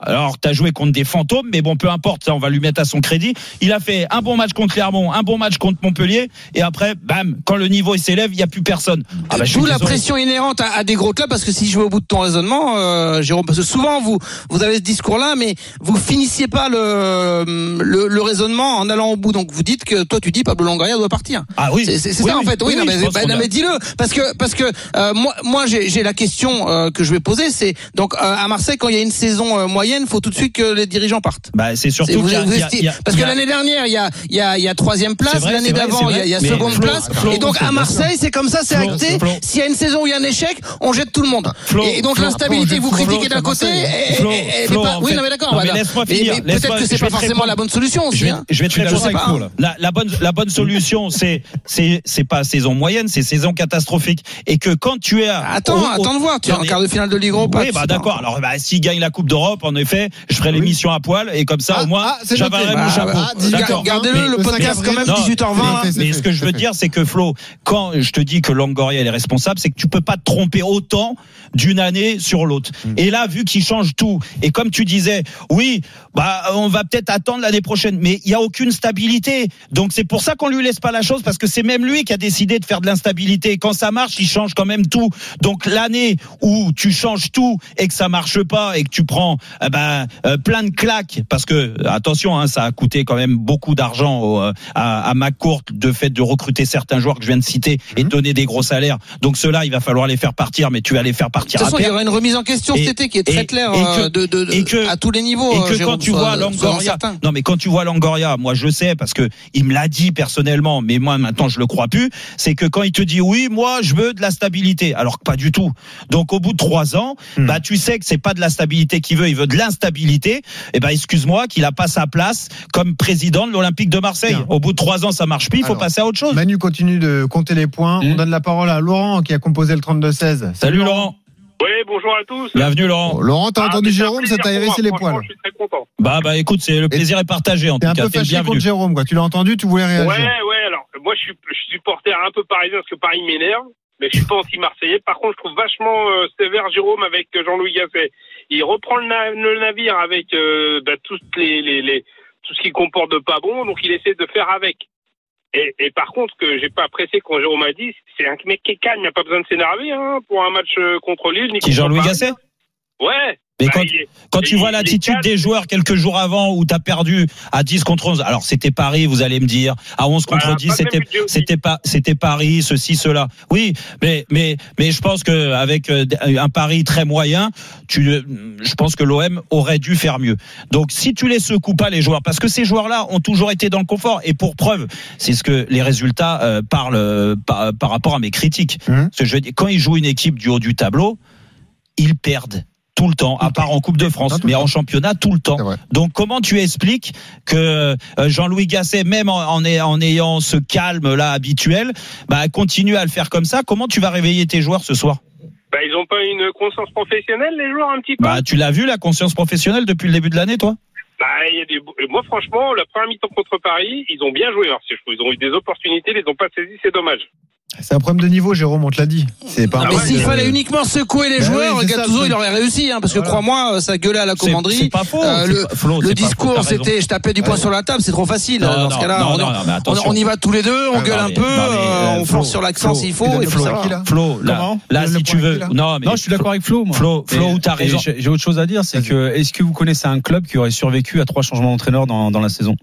Alors, t'as joué contre des fantômes, mais bon, peu importe, ça, on va lui mettre à son crédit. Il a fait un bon match contre Clermont, un bon match contre Montpellier, et après, bam, quand le niveau il s'élève, il n'y a plus personne. Ah bah, D'où la pression inhérente à, à des gros clubs, parce que si je vais au bout de ton raisonnement, euh, Jérôme, parce que souvent vous vous avez ce discours-là, mais vous finissiez pas le, le le raisonnement en allant au bout. Donc vous dites que toi tu dis Pablo Longoria doit partir. Ah oui, c'est, c'est, c'est oui, ça oui, en fait. Oui, oui, non, oui, mais, bah, non, mais dis-le, parce que parce que euh, moi moi j'ai j'ai la question euh, que je vais poser, c'est donc euh, à Marseille quand il y a une saison euh, moyenne, faut tout de suite que les dirigeants partent. Bah c'est surtout c'est, vous, qu'il y a, vous il y a, il y a, parce que il y a, l'année dernière il y a il y a il y a troisième place, vrai, l'année vrai, d'avant il y a, il y a seconde Flo, place, Flo, et donc Flo, à Marseille c'est comme ça, c'est Flo, acté. Flo. S'il y a une saison où il y a un échec, on jette tout le monde. Flo, et, et donc Flo, l'instabilité Flo, vous Flo, critiquez Flo, d'un côté, et, Flo, et, et, Flo, mais pas, en oui fait, non mais d'accord. non, mais Voilà. laisse-moi Mais, finir, mais peut-être laisse-moi- que c'est je pas vais te forcément répondre. la bonne solution aussi. Je vais, Hein. je vais te répondre avec pas. Flo, là. La, la bonne, la bonne solution, c'est, c'est, c'est pas saison moyenne, c'est saison catastrophique. Et que quand tu es à, Attends, au, attends de voir. Tu es en quart de finale de Ligue Europa. Oui, bah d'accord. Alors, bah, s'il gagne la Coupe d'Europe, en effet, je ferai l'émission à poil et comme ça, Ah, au moins, ah, c'est j'avalerai noté. mon Ah, chapeau. ah, dix-huit heures vingt, D'accord. Gardez-le, le le podcast cinq quand même, avril. dix-huit heures vingt. C'est fait, Mais c'est ce fait, que je c'est veux fait. dire, c'est que Flo, quand je te dis que Longoria est responsable, c'est que tu peux pas te tromper autant d'une année sur l'autre. Mm. Et là, vu qu'il change tout, et comme tu disais, oui, bah, on va peut-être attendre l'année prochaine, mais il y a aucune stabilité. Donc c'est pour ça qu'on lui laisse pas la chose, parce que c'est même lui qui a décidé de faire de l'instabilité. Quand ça marche, il change quand même tout. Donc l'année où tu changes tout et que ça marche pas et que tu prends eh ben euh, plein de claques, parce que attention, hein, ça a coûté quand même beaucoup d'argent au, à, à McCourt de fait de recruter certains joueurs que je viens de citer et de donner des gros salaires. Donc ceux-là, il va falloir les faire partir, mais tu vas les faire partir. De toute façon, à il y aura une remise en question et, cet été qui est très et, claire et que, de, de, de, et que, à tous les niveaux. Et que Jérôme, quand tu soit, vois Longoria, non mais quand tu vois Longoria, moi je sais parce que il me l'a dit personnellement, mais moi maintenant je le crois plus. C'est que quand il te dit oui, moi je veux de la stabilité, alors que pas du tout. Donc au bout de trois ans, hmm. bah tu sais que c'est pas de la stabilité qu'il veut, il veut de l'instabilité. Et ben bah, excuse-moi qu'il a pas sa place comme président de l'Olympique de Marseille. Bien. Au bout de trois ans, ça marche plus, il faut alors, passer à autre chose. Manu continue de compter les points. Hmm. On donne la parole à Laurent qui a composé le trente-deux seize. Salut, Salut Laurent. Oui, bonjour à tous. Bienvenue Laurent. Oh, Laurent, t'as ah, entendu Jérôme, ça t'a hérissé les poils. Je suis très content. Bah bah écoute, c'est le plaisir est partagé en tout cas. T'es un peu fâché contre Jérôme, quoi. Tu l'as entendu, tu voulais réagir. Ouais, ouais. Alors moi, je suis, je suis supporter un peu parisien parce que Paris m'énerve, mais je suis pas anti-marseillais. Par contre, je trouve vachement euh, sévère Jérôme avec euh, Jean-Louis Gasset. Il reprend le, na- le navire avec euh, bah, toutes les, les, les tout ce qui comporte de pas bon, donc il essaie de faire avec. Et, et par contre, ce que j'ai pas apprécié quand Jérôme a dit, c'est un mec qui est calme, il n'y a pas besoin de s'énerver hein, pour un match contre Lille. Qui Jean-Louis Gasset ? Ouais. Mais bah, quand, est, quand tu vois l'attitude des joueurs quelques jours avant où t'as perdu à dix contre onze, alors c'était Paris, vous allez me dire, à onze contre voilà, dix, c'était, c'était pas, c'était Paris, ceci, cela. Oui, mais, mais, mais je pense que avec un Paris très moyen, tu, je pense que l'O M aurait dû faire mieux. Donc, si tu les secoues pas les joueurs, parce que ces joueurs-là ont toujours été dans le confort, et pour preuve, c'est ce que les résultats euh, parlent euh, par, par rapport à mes critiques. Mmh. Parce que je, quand ils jouent une équipe du haut du tableau, ils perdent. Tout le temps, à part en Coupe de France, mais en championnat tout le temps. Donc comment tu expliques que Jean-Louis Gasset, même en, en, en ayant ce calme là habituel, bah continue à le faire comme ça? Comment tu vas réveiller tes joueurs ce soir? Bah ils ont pas une conscience professionnelle les joueurs un petit peu. Bah tu l'as vu la conscience professionnelle depuis le début de l'année toi? Bah il y a des moi franchement la première mi-temps contre Paris ils ont bien joué Marseille. Ils ont eu des opportunités, ils les ont pas saisies, c'est dommage. C'est un problème de niveau, Jérôme, on te l'a dit. C'est pas. Non, mais s'il fallait uniquement secouer les bah joueurs, oui, Gattuso, il aurait réussi, hein, parce que voilà. Crois-moi, ça gueulait à la commanderie. C'est, c'est pas faux. Euh, le pas, Flo, le discours, faux, c'était, je tapais du poing ouais. sur la table, c'est trop facile. Non, dans non, ce cas-là, non, on, non, non, on, on y va tous les deux, on ah, gueule non, un mais, peu, non, mais, euh, on Flo, force sur l'accent s'il faut, et puis ça va. Flo, là, là, si tu veux. Non, mais non, je suis d'accord avec Flo. Flo, Flo, t'as raison. J'ai autre chose à dire, c'est que, est-ce que vous connaissez un club qui aurait survécu à trois changements d'entraîneur dans dans la saison?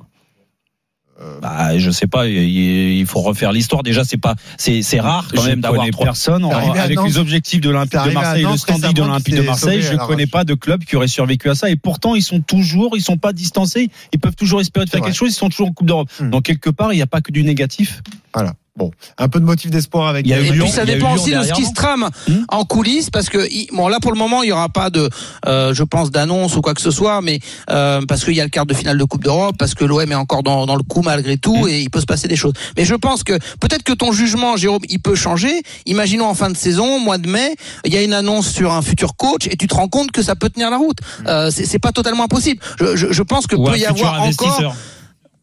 Bah, je sais pas, il faut refaire l'histoire. Déjà, c'est pas, c'est, c'est rare quand je même d'avoir trois personnes avec les objectifs de l'Olympique de Marseille, le standing de l'Olympique de Marseille. Je connais pas de club qui aurait survécu à ça. Et pourtant, ils sont toujours, ils sont pas distancés. Ils peuvent toujours espérer de faire quelque chose. Ils sont toujours en Coupe d'Europe. Hum. Donc quelque part, il n'y a pas que du négatif. Voilà. Bon, un peu de motif d'espoir avec. Il y a et Lyon, puis ça dépend aussi de ce qui se trame hum. en coulisses, parce que bon là pour le moment il y aura pas de, euh, je pense d'annonce ou quoi que ce soit, mais euh, parce qu'il y a le quart de finale de Coupe d'Europe, parce que l'O M est encore dans, dans le coup malgré tout hum. et il peut se passer des choses. Mais je pense que peut-être que ton jugement, Jérôme, il peut changer. Imaginons en fin de saison, mois de mai, il y a une annonce sur un futur coach et tu te rends compte que ça peut tenir la route. Hum. Euh, c'est, c'est pas totalement impossible. Je, je, je pense que ou peut y avoir encore.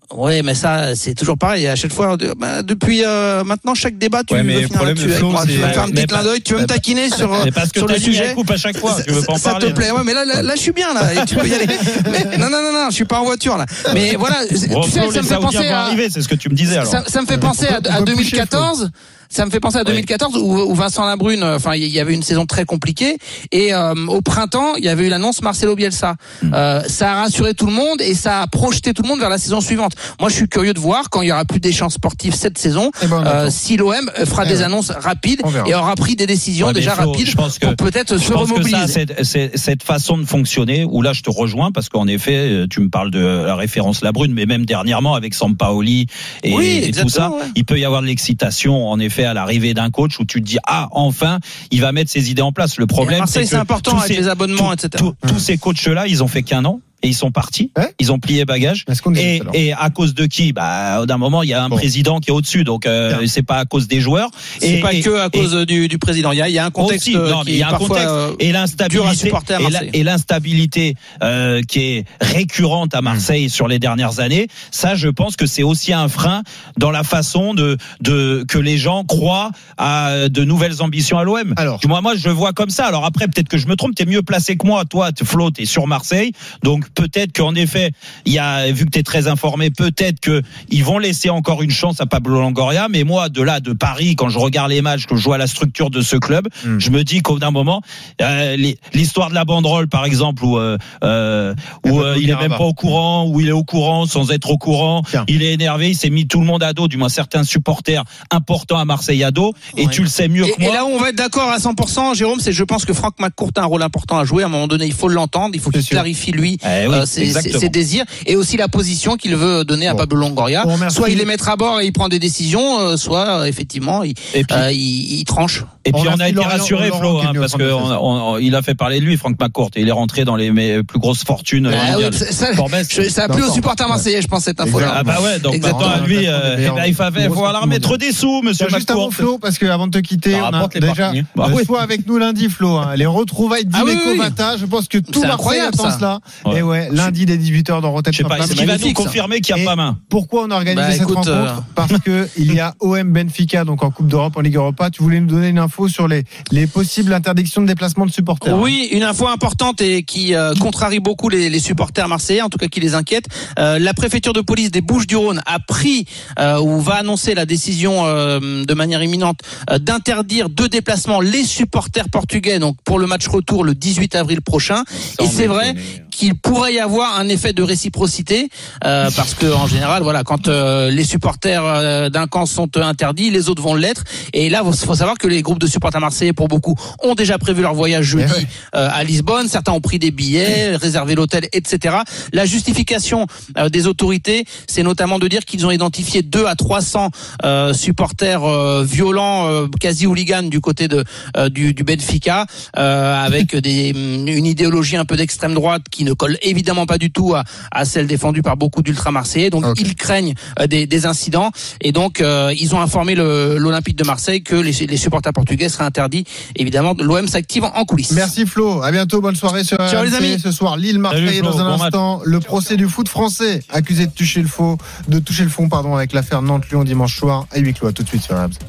Ouais, mais ça, c'est toujours pareil. À chaque fois, bah, depuis euh, maintenant, chaque débat, tu ouais, veux mais finir problème, là-dessus. Flo, Moi, tu veux c'est- faire un mais petit pas- clin d'œil, tu veux me taquiner sur, Mais parce que sur le t'as dit, il y a sujet. une coupe à chaque fois. Tu veux pas en ça parler. te plaît. Ouais, mais là, là, là, je suis bien, là. Et tu peux y aller. Mais, non, non, non, non, je suis pas en voiture, là. Mais voilà, Bon, tu sais, Flo, ça les me fait Saoudiens penser vont à, arriver, c'est ce que tu me disais alors. ça, ça me fait penser à, à deux mille quatorze. Ça me fait penser à deux mille quatorze où, où Vincent Labrune, enfin, il y avait une saison très compliquée et euh, au printemps, il y avait eu l'annonce Marcelo Bielsa. Euh, ça a rassuré tout le monde et ça a projeté tout le monde vers la saison suivante. Moi, je suis curieux de voir quand il y aura plus d'échanges sportifs cette saison, Eh ben, on euh, attend. si l'O M fera Eh des ouais. annonces rapides On verra. et aura pris des décisions Ouais, mais déjà Flo, rapides je pense que- pour peut-être Je se pense que ça, remobiliser. c'est, c'est, cette façon de fonctionner, où là je te rejoins, parce qu'en effet, tu me parles de la référence Labrune, mais même dernièrement avec Sampaoli et, Oui, et tout exactement, ça, ouais. il peut y avoir de l'excitation, en effet, à l'arrivée d'un coach où tu te dis, ah, enfin, il va mettre ses idées en place. Le Et à problème, Marseille, c'est c'est que important tous avec ces- les abonnements, tout- et cetera. tout- tous ces coachs-là, ils ont fait qu'un an. Et ils sont partis, Ouais. ils ont plié bagages. C'est ce qu'on disait Et, tout à l'heure. et à cause de qui? Bah, d'un moment, il y a un Bon. président qui est au-dessus, donc euh, Bien. c'est pas à cause des joueurs. C'est Et- pas et- que à et- cause du, du président. Il y a, il y a un contexte aussi, non, qui mais il y est a un parfois contexte euh, et dur à l'instabilité supporter à et la- Marseille. et l'instabilité euh, qui est récurrente à Marseille sur les dernières années. Ça, je pense que c'est aussi un frein dans la façon de de que les gens croient à de nouvelles ambitions à l'O M. Alors. Moi, moi, je le vois comme ça. Alors après, peut-être que je me trompe. T'es mieux placé que moi. Toi, tu Flo, t'es sur Marseille, donc peut-être qu'en effet, il y a, vu que t'es très informé, peut-être que ils vont laisser encore une chance à Pablo Longoria. Mais moi, de là, de Paris, quand je regarde les matchs, que je vois la structure de ce club, Mm. je me dis qu'au bout d'un moment, euh, les- l'histoire de la banderole, par exemple, où, euh, euh, où euh, il est même pas au courant, où il est au courant sans être au courant, Tiens. il est énervé, il s'est mis tout le monde à dos, du moins certains supporters importants à Marseille à dos, et Ouais. tu le sais mieux Et, que et moi. là où on va être d'accord à cent pour cent, Jérôme, c'est je pense que Franck McCourt a un rôle important à jouer. À un moment donné, il faut l'entendre, il faut C'est qu'il sûr. clarifie lui Eh oui, euh, ses, ses, exactement. ses désirs et aussi la position qu'il veut donner à Bon. Pablo Longoria. On remercie. Soit il les mettra à bord et il prend des décisions, euh, soit euh, effectivement il, Et puis- euh, il, il tranche. Et puis On on a remercie été Laurent- rassuré, Laurent Flo, qui est hein, venu au parce que trente-deux seize. on- on- il a fait parler de lui, Franck McCourt, et il est rentré dans les mes plus grosses fortunes. Ah mondiales. oui, ça, ça, Forbes. je- ça a plu aux supporters marseillais, je pense, cette info-là. Ah bah ouais, donc Exactement. maintenant à lui, Un euh, des eh ben, il fallait meilleurs falloir grosses mettre fortunes des sous, monsieur Tiens, juste avant McCourt. Flo, parce que avant de te quitter, Ça on a rapporte les déjà parkings. Bah euh, oui. sois avec nous lundi, Flo. Hein, les retrouvailles Ah oui, d'Imeco oui, oui. Vata. Je pense que tout C'est Marseille incroyable, attend ça. cela. Ouais. Et ouais, lundi dès dix-huit heures dans Rotten Je sais pas, Flamme. est-ce qu'il va nous magnifique, ça. confirmer qu'il n'y a Et pas main? Pourquoi on a organisé Bah, cette écoute, rencontre euh, Parce que il y a O M Benfica, donc en Coupe d'Europe, en Ligue Europa. Tu voulais nous donner une info sur les, les possibles interdictions de déplacement de supporters. Oui, une info importante et qui euh, contrarie beaucoup les, les supporters marseillais, en tout cas qui les inquiète. Euh, la préfecture de police des Bouches-du-Rhône a pris euh, ou va annoncer la décision euh, de manière imminente euh, d'interdire de déplacement les supporters portugais, donc pour le match retour le dix-huit avril prochain. Et c'est vrai qu'il pourrait y avoir un effet de réciprocité euh, parce que en général, voilà, quand euh, les supporters euh, d'un camp sont euh, interdits, les autres vont l'être. Et là, il faut savoir que les groupes de supporters marseillais, pour beaucoup, ont déjà prévu leur voyage jeudi Eh ouais. euh, à Lisbonne. Certains ont pris des billets, réservé l'hôtel, et cetera. La justification euh, des autorités, c'est notamment de dire qu'ils ont identifié deux à trois cents euh, supporters euh, violents, euh, quasi hooligans du côté de euh, du, du Benfica, euh, avec des, une idéologie un peu d'extrême droite qui ne colle évidemment pas du tout à, à celle défendue par beaucoup d'ultra-marseillais. Donc Okay. ils craignent euh, des, des incidents et donc euh, ils ont informé le, l'Olympique de Marseille que les, les supporters portugais seraient interdits. Évidemment, l'O M s'active en coulisses. Merci Flo, à bientôt, bonne soirée sur Ciao, R M C. les amis. Ce soir, Lille-Marseille. Salut, Flo, Dans un bon match. instant, le procès du foot français, accusé de toucher le faux, de toucher le fond, pardon, avec l'affaire Nantes-Lyon dimanche soir à huis clos. À tout de suite sur R M C.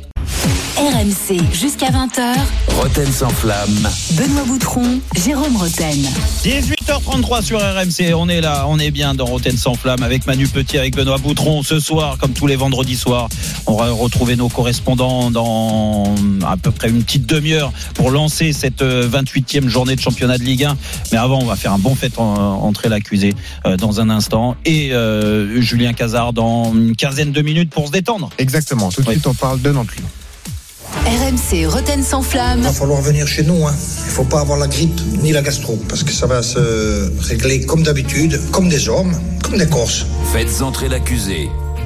R M C jusqu'à vingt heures. Roten sans flamme. Benoît Boutron, Jérôme Rotten. dix-huit heures trente-trois sur R M C, on est là, on est bien dans Roten sans flamme avec Manu Petit, avec Benoît Boutron. Ce soir, comme tous les vendredis soirs, on va retrouver nos correspondants dans à peu près une petite demi-heure pour lancer cette vingt-huitième journée de championnat de Ligue un. Mais avant, on va faire un bon fait en, entrer l'accusé euh, dans un instant et euh, Julien Cazard dans une quinzaine de minutes pour se détendre. Exactement, tout de Oui. suite, on parle de Nantes-Lyon. R M C Rotten sans flamme. Il va falloir venir chez nous. Hein. Il ne faut pas avoir la grippe ni la gastro, parce que ça va se régler comme d'habitude, comme des hommes, comme des Corses. Faites entrer l'accusé.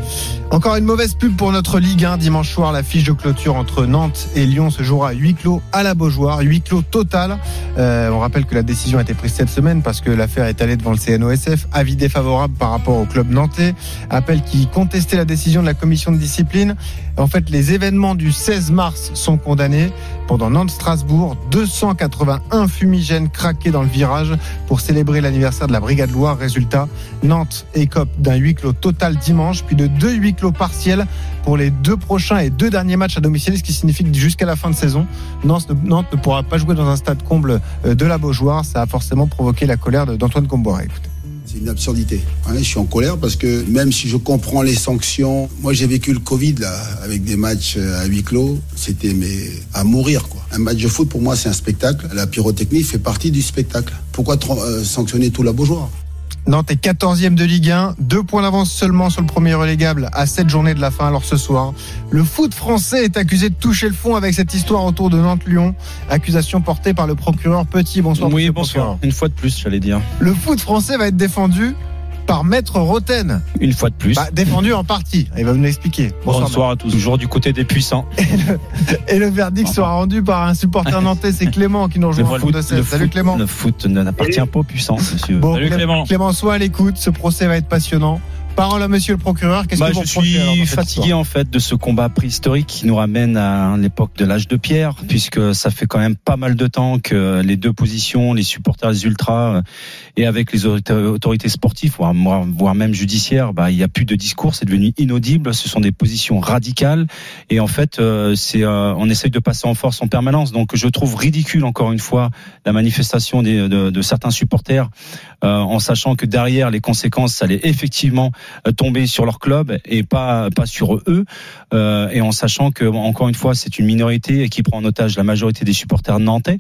Encore une mauvaise pub pour notre Ligue un. Dimanche soir, la fiche de clôture entre Nantes et Lyon se jouera à huis clos à la Beaujoire. Huis clos total. Euh, on rappelle que la décision a été prise cette semaine parce que l'affaire est allée devant le C N O S F. Avis défavorable par rapport au club nantais. Appel qui contestait la décision de la commission de discipline. En fait, les événements du seize mars sont condamnés. Pendant Nantes-Strasbourg, deux cent quatre-vingt-un fumigènes craqués dans le virage pour célébrer l'anniversaire de la Brigade Loire. Résultat, Nantes écope d'un huis clos total dimanche, puis de deux huis clos partiels pour les deux prochains et deux derniers matchs à domicile, ce qui signifie que jusqu'à la fin de saison, Nantes ne, Nantes ne pourra pas jouer dans un stade comble de la Beaujoire. Ça a forcément provoqué la colère d'Antoine Comboiré. Écoutez. C'est une absurdité. Ouais, je suis en colère parce que même si je comprends les sanctions, moi j'ai vécu le Covid là, avec des matchs à huis clos, c'était mais à mourir quoi. Un match de foot pour moi c'est un spectacle. La pyrotechnie fait partie du spectacle. Pourquoi tra- euh, sanctionner tout la Beaujoire ? Nantes est quatorzième de Ligue un, deux points d'avance seulement sur le premier relégable à sept journées de la fin. Alors ce soir, le foot français est accusé de toucher le fond avec cette histoire autour de Nantes-Lyon. Accusation portée par le procureur Petit. Bonsoir. Oui, bonsoir. Procureur. Une fois de plus, j'allais dire. Le foot français va être défendu par Maître Roten. Une fois de plus. Bah, défendu en partie. Il va nous l'expliquer. Bonsoir, Bonsoir à tous. Toujours du côté des puissants. Et le, et le verdict enfin. sera rendu par un supporter nantais. C'est Clément qui nous rejoint en foot de seize. Salut foot, Clément. Le foot n'appartient pas aux puissants, monsieur. Bon, Salut Clément. Clément, sois à l'écoute. Ce procès va être passionnant. Parole à monsieur le procureur. Qu'est-ce bah, que vous je suis alors, fatigué en fait de ce combat préhistorique qui nous ramène à l'époque de l'âge de pierre, puisque ça fait quand même pas mal de temps que les deux positions, les supporters des ultras et avec les autorités sportives, voire, voire même judiciaires, bah il y a plus de discours, c'est devenu inaudible. Ce sont des positions radicales et en fait c'est on essaye de passer en force en permanence. Donc je trouve ridicule encore une fois la manifestation des, de, de certains supporters euh, en sachant que derrière les conséquences, ça allait effectivement tomber sur leur club et pas pas sur eux euh, et en sachant que encore une fois c'est une minorité qui prend en otage la majorité des supporters nantais.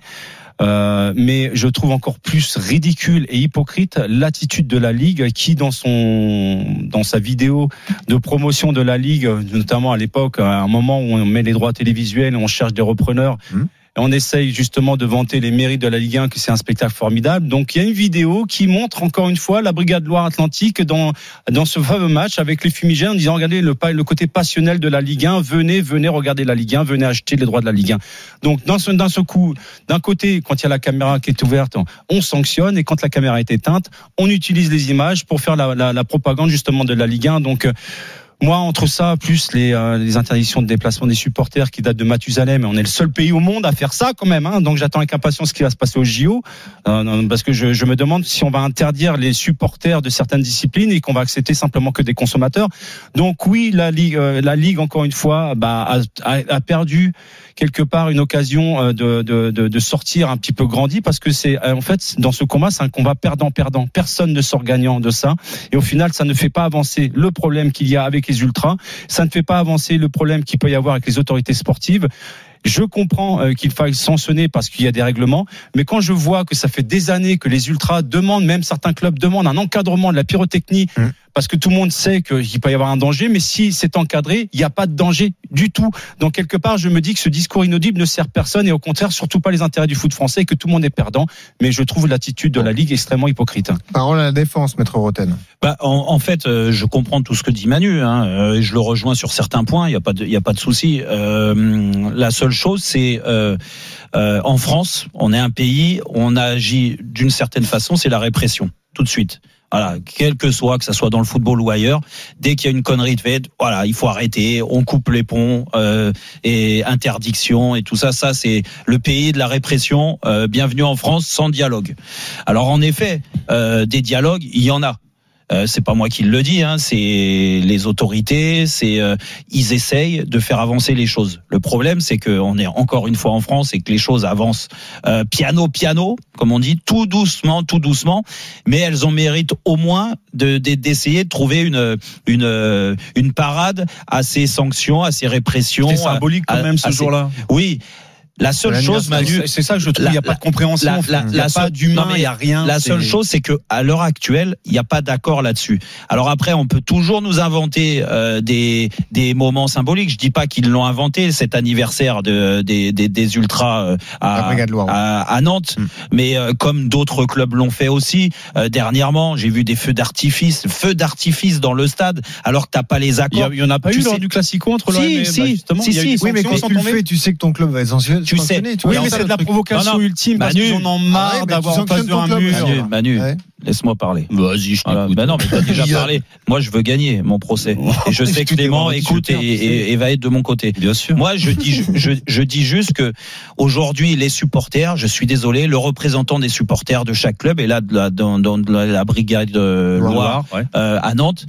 Euh, mais je trouve encore plus ridicule et hypocrite l'attitude de la Ligue qui dans son dans sa vidéo de promotion de la Ligue, notamment à l'époque à un moment où on met les droits télévisuels et on cherche des repreneurs. Mmh. On essaye justement de vanter les mérites de la Ligue un, que c'est un spectacle formidable. Donc il y a une vidéo qui montre encore une fois la Brigade Loire-Atlantique dans dans ce fameux match avec les fumigènes en disant regardez le, le côté passionnel de la Ligue un, venez venez regarder la Ligue un, venez acheter les droits de la Ligue un. Donc dans ce d'un ce coup, d'un côté quand il y a la caméra qui est ouverte, on sanctionne et quand la caméra est éteinte, on utilise les images pour faire la, la, la propagande justement de la Ligue un. Donc moi, entre ça, plus les, euh, les interdictions de déplacement des supporters qui datent de Mathusalem, on est le seul pays au monde à faire ça quand même. Hein, donc j'attends avec impatience ce qui va se passer au J O, euh, parce que je, je me demande si on va interdire les supporters de certaines disciplines et qu'on va accepter simplement que des consommateurs. Donc oui, la Ligue, euh, la Ligue encore une fois, bah, a, a perdu quelque part une occasion de, de, de, de sortir un petit peu grandi, parce que c'est en fait dans ce combat, c'est un combat perdant-perdant. Personne ne sort gagnant de ça, et au final, ça ne fait pas avancer le problème qu'il y a avec les ultras, ça ne fait pas avancer le problème qu'il peut y avoir avec les autorités sportives. Je comprends euh, qu'il faille sanctionner parce qu'il y a des règlements, mais quand je vois que ça fait des années que les ultras demandent, même certains clubs demandent un encadrement de la pyrotechnie, mmh. parce que tout le monde sait qu'il peut y avoir un danger, mais si c'est encadré, il n'y a pas de danger du tout. Donc quelque part, je me dis que ce discours inaudible ne sert personne, et au contraire, surtout pas les intérêts du foot français, et que tout le monde est perdant. Mais je trouve l'attitude de la Ligue extrêmement hypocrite. Parole à la défense, Maître Roten. Bah, en, en fait, euh, je comprends tout ce que dit Manu, hein, euh, je le rejoins sur certains points, il n'y a pas de, il y a pas de souci. Euh, la seule chose, c'est euh, euh, en France, on est un pays, on agit d'une certaine façon, c'est la répression, tout de suite. Voilà, quel que soit, que ça soit dans le football ou ailleurs, dès qu'il y a une connerie de fait, voilà, il faut arrêter, on coupe les ponts euh, et interdiction et tout ça. Ça, c'est le pays de la répression. Euh, bienvenue en France, sans dialogue. Alors en effet, euh, des dialogues, il y en a. Euh, c'est pas moi qui le dis, hein, c'est les autorités, c'est euh, ils essayent de faire avancer les choses. Le problème, c'est que on est encore une fois en France et que les choses avancent euh, piano piano, comme on dit, tout doucement, tout doucement, mais elles ont mérite au moins de, de d'essayer de trouver une une une parade à ces sanctions, à ces répressions. C'est symbolique quand à, même ce à jour-là. Ces... Oui. La seule la chose, Manu, c'est ça que je trouve, il n'y a pas de compréhension. La, la, il n'y la a seule, pas d'humain, non, il n'y a rien. La c'est... seule chose, c'est que à l'heure actuelle, il n'y a pas d'accord là-dessus. Alors après, on peut toujours nous inventer euh, des des moments symboliques. Je dis pas qu'ils l'ont inventé cet anniversaire de des des, des ultras euh, à, à à Nantes, hum. mais euh, comme d'autres clubs l'ont fait aussi. Euh, dernièrement, j'ai vu des feux d'artifice, feux d'artifice dans le stade, alors que t'as pas les accords. Il y en a pas tu eu sais... lors du Classico entre l'O M et si, bah, justement. Si, il y a si, eu oui, mais quand tu le fais, tu sais que ton club va être sanctionné. Tu sais, tu oui, vois, mais c'est de la truc. provocation non, non. ultime parce Manu, qu'ils en ont marre ah ouais, d'avoir en face de un mur. Manu, Manu ouais. laisse-moi parler. Vas-y, je voilà. Ben non, mais t'as déjà parlé. Moi, je veux gagner mon procès. Et je sais que Clément écoute et, et, et va être de mon côté. Bien sûr. Moi, je dis, je, je, je dis juste que aujourd'hui, les supporters, je suis désolé, le représentant des supporters de chaque club, et là, dans, dans, dans la brigade de Loire, Loire ouais. euh, à Nantes,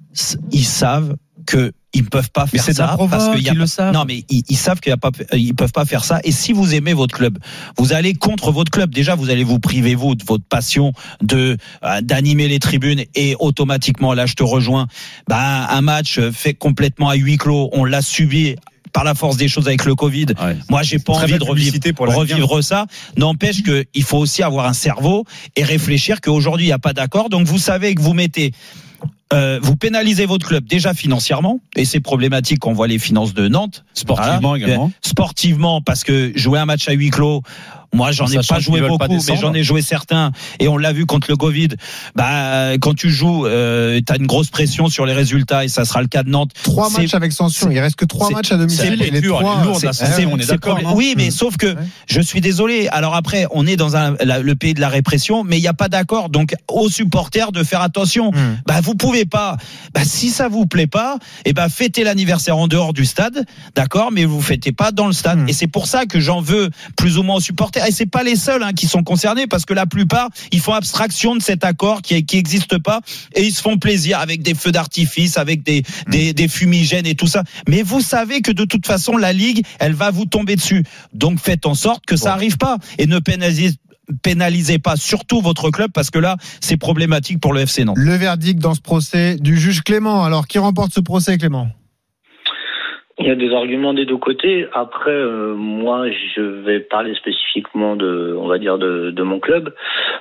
ils savent que ils ne peuvent pas faire mais ça parce qu'il y a le savent. Non mais ils, ils savent qu'il y a pas ils peuvent pas faire ça et si vous aimez votre club, vous allez contre votre club. Déjà vous allez vous priver vous de votre passion de euh, d'animer les tribunes et automatiquement là je te rejoins. Bah un match fait complètement à huis clos, on l'a subi par la force des choses avec le Covid. Ouais, moi, j'ai pas envie de revivre, revivre ça. N'empêche que il faut aussi avoir un cerveau et réfléchir qu'aujourd'hui il n'y a pas d'accord. Donc vous savez que vous mettez Euh, vous pénalisez votre club déjà financièrement et c'est problématique quand on voit les finances de Nantes. Sportivement voilà. également. Sportivement parce que jouer un match à huis clos, moi j'en ai pas joué beaucoup, mais j'en ai joué certains et on l'a vu contre le Covid. Bah quand tu joues, euh, t'as une grosse pression sur les résultats et ça sera le cas de Nantes. Trois matchs avec sanction, il reste que trois matchs à domicile. C'est les dur, trois, lourd, c'est, c'est, on est d'accord. Hein. Oui, mais mmh. sauf que ouais. je suis désolé. Alors après, on est dans un, la, le pays de la répression, mais il n'y a pas d'accord. Donc aux supporters de faire attention. Mmh. Bah vous pouvez pas. Bah si ça vous plaît pas, et bah fêtez l'anniversaire en dehors du stade, d'accord, mais vous fêtez pas dans le stade. Mmh. Et c'est pour ça que j'en veux plus ou moins aux supporters. Et c'est pas les seuls hein, qui sont concernés, parce que la plupart ils font abstraction de cet accord qui qui existe pas et ils se font plaisir avec des feux d'artifice, avec des mmh. des, des fumigènes et tout ça. Mais vous savez que de toute façon la ligue, elle va vous tomber dessus. Donc faites en sorte que bon. ça arrive pas et ne pénalisez pénalisez pas surtout votre club parce que là c'est problématique pour le F C Nantes. Le verdict dans ce procès du juge Clément. Alors qui remporte ce procès, Clément ? Il y a des arguments des deux côtés. Après, euh, moi, je vais parler spécifiquement de, on va dire, de, de mon club.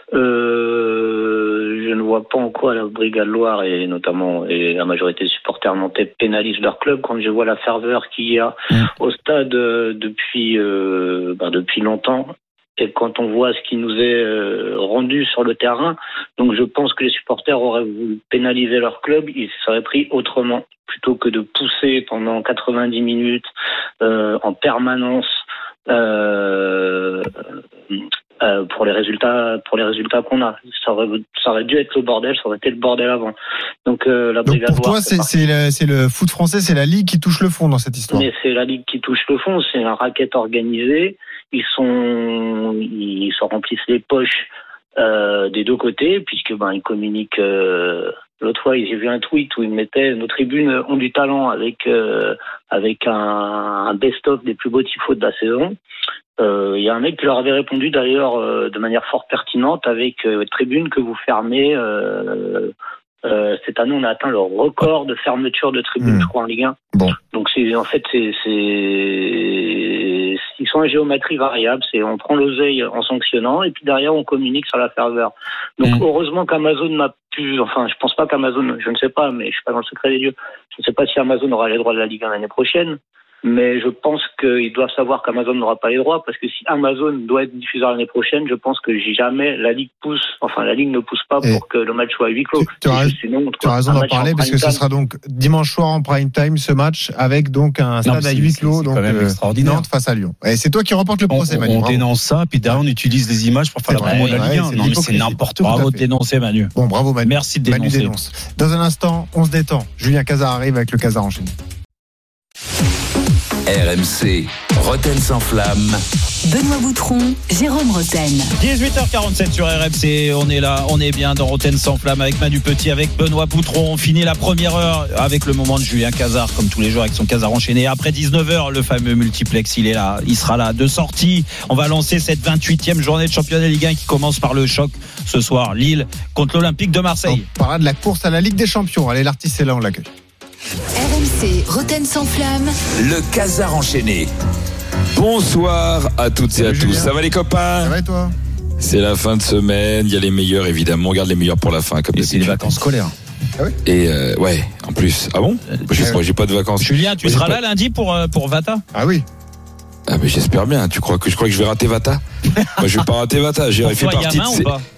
Euh, je ne vois pas en quoi la Brigade Loire et notamment et la majorité des supporters nantais pénalisent leur club. Quand je vois la ferveur qu'il y a au stade euh, depuis euh, ben, depuis longtemps. Et quand on voit ce qui nous est euh, rendu sur le terrain, donc je pense que les supporters auraient voulu pénaliser leur club, ils seraient pris autrement, plutôt que de pousser pendant quatre-vingt-dix minutes euh, en permanence euh, euh, pour les résultats, pour les résultats qu'on a. Ça aurait, ça aurait dû être le bordel, ça aurait été le bordel avant. Donc euh, la Brigade Donc pour Loire, toi, c'est, c'est, le, c'est le foot français, c'est la ligue qui touche le fond dans cette histoire. Mais c'est la ligue qui touche le fond, c'est un racket organisé. Ils sont, ils se remplissent les poches euh, des deux côtés, puisque ben ils communiquent. Euh, l'autre fois, j'ai vu un tweet où ils mettaient nos tribunes ont du talent avec euh, avec un, un best-of des plus beaux tifos de la saison. Il euh, y a un mec qui leur avait répondu d'ailleurs euh, de manière fort pertinente avec euh, tribune que vous fermez. Euh, Euh, cette année, on a atteint le record de fermeture de tribunes, mmh. je crois, en Ligue un. Bon. Donc, c'est, en fait, c'est, c'est, ils sont en géométrie variable. C'est, on prend l'oseille en sanctionnant et puis derrière, on communique sur la ferveur. Donc, mmh. heureusement qu'Amazon n'a pu, enfin, je pense pas qu'Amazon, je ne sais pas, mais je suis pas dans le secret des dieux. Je ne sais pas si Amazon aura les droits de la Ligue un l'année prochaine. Mais je pense qu'ils doivent savoir qu'Amazon n'aura pas les droits, parce que si Amazon doit être diffuseur l'année prochaine, je pense que jamais la Ligue pousse, enfin la Ligue ne pousse pas pour et que le match soit à huis clos. Tu, tu as, sinon, tu as raison d'en parler, parce que ce sera donc dimanche soir en prime time ce match, avec donc un stade non, à huis clos, donc euh, Nantes face à Lyon. Et c'est toi qui remporte le procès, on, Manu. On bravo. Dénonce ça, puis derrière on utilise les images pour faire c'est la promo de la Ligue un. Non mais c'est n'importe quoi. Bravo de dénoncer, Manu. Bon, bravo Manu. Merci de dénoncer. Manu dénonce. Dans un instant, on se détend. Julien Cazard arrive avec le Cazard enchaîné. R M C, Rotten sans flamme. Benoît Boutron, Jérôme Rotten. dix-huit heures quarante-sept sur R M C, on est là, on est bien dans Rotten sans flamme avec Manu Petit, avec Benoît Boutron. On finit la première heure avec le moment de Julien Cazard, comme tous les jours avec son Cazard enchaîné. Après dix-neuf heures, le fameux multiplex, il est là, il sera là de sortie. On va lancer cette vingt-huitième journée de championnat Ligue un qui commence par le choc ce soir. Lille contre l'Olympique de Marseille. On parlera de la course à la Ligue des Champions. Allez, l'artiste est là, on l'accueille. R M C, Rotten sans flamme. Le Cazard enchaîné. Bonsoir à toutes et à Salut, tous. Julien. Ça va les copains? Ça va et toi? C'est la fin de semaine, il y a les meilleurs évidemment, on garde les meilleurs pour la fin comme Et c'est les vacances scolaires. Ah oui? Et euh, ouais, en plus. Ah bon? Je sais pas, j'ai pas de vacances. Julien, tu Moi, seras j'ai là pas- lundi pour, euh, pour Vata? Ah oui. Ah mais j'espère bien. Tu crois que je crois que je vais rater Vata? Moi je vais pas rater Vata. J'ai Pour fait toi, il y a partie de main ces- ou pas?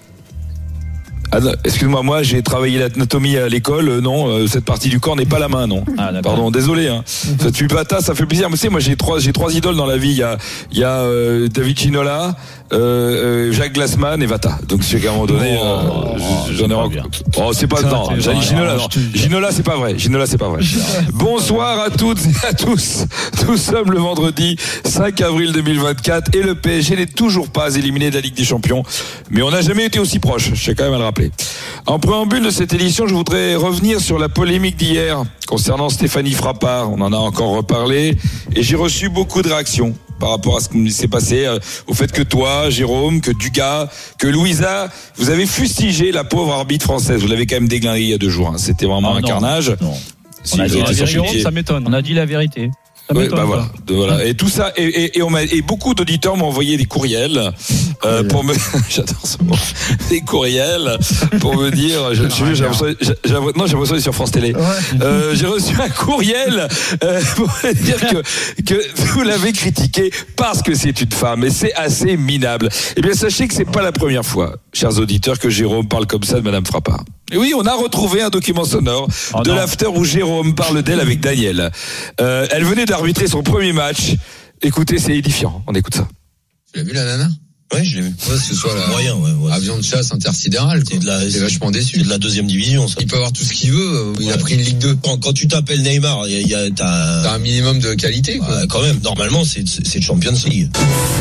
Ah non, excuse-moi, moi j'ai travaillé l'anatomie à l'école, euh, non, euh, cette partie du corps n'est pas la main, non. Ah, d'accord. Pardon, désolé. Hein. Ça, tu Vata, ça fait plaisir. Mais tu sais, moi j'ai trois, j'ai trois idoles dans la vie. Il y a, il y a euh, David Ginola, euh, euh, Jacques Glassman et Vata. Donc c'est qu'à un moment donné, euh, je- j'en ai rencontré. Oh, c'est pas non. J'ai dit Ginola, non. Ginola, c'est pas vrai. Ginola, c'est pas vrai. Bonsoir à toutes et à tous. Nous sommes le vendredi cinq avril deux mille vingt-quatre et le P S G n'est toujours pas éliminé de la Ligue des Champions. Mais on n'a jamais été aussi proche. Je sais quand même à le rappeler. En préambule de cette édition, je voudrais revenir sur la polémique d'hier concernant Stéphanie Frappard. On en a encore reparlé et j'ai reçu beaucoup de réactions par rapport à ce qui s'est passé, euh, au fait que toi, Jérôme, que Dugas, que Louisa, vous avez fustigé la pauvre arbitre française. Vous l'avez quand même déglinguée il y a deux jours. Hein. C'était vraiment Ah, un non. carnage. Non. Si, On a dit il la était sur vérité. pied. Ça m'étonne. On a dit la vérité. Ça Ouais, m'étonne bah pas. voilà, de- voilà. Et tout ça, et, et, et on m'a, et beaucoup d'auditeurs m'ont envoyé des courriels euh, pour me, j'adore ce mot, des courriels pour me dire, je, je, j'ai l'impression- j'ai- j'ai l'impression- non, j'ai l'impression d'être sur France Télé. Euh, j'ai reçu un courriel euh, pour me dire que que vous l'avez critiqué parce que c'est une femme, et c'est assez minable. Eh bien, sachez que c'est pas la première fois, chers auditeurs, que Jérôme parle comme ça de Madame Frappard. Et oui, on a retrouvé un document sonore Oh de non. l'after où Jérôme parle d'elle avec Daniel. Euh, elle venait d'arbitrer son premier match. Écoutez, c'est édifiant. On écoute ça. Tu l'as vu la nana? Oui, je l'ai vu. Ouais, ce soit la Moyen, ouais, ouais. avion de chasse intersidéral. C'est de la, T'es vachement déçu. C'est de la deuxième division, ça. Il peut avoir tout ce qu'il veut. euh, Il Ouais. a pris une Ligue deux. Quand, quand tu t'appelles Neymar, il y a, il y a- t'as, T'as un minimum de qualité, quoi. Ouais, quand même, normalement, c'est, c'est Champions League.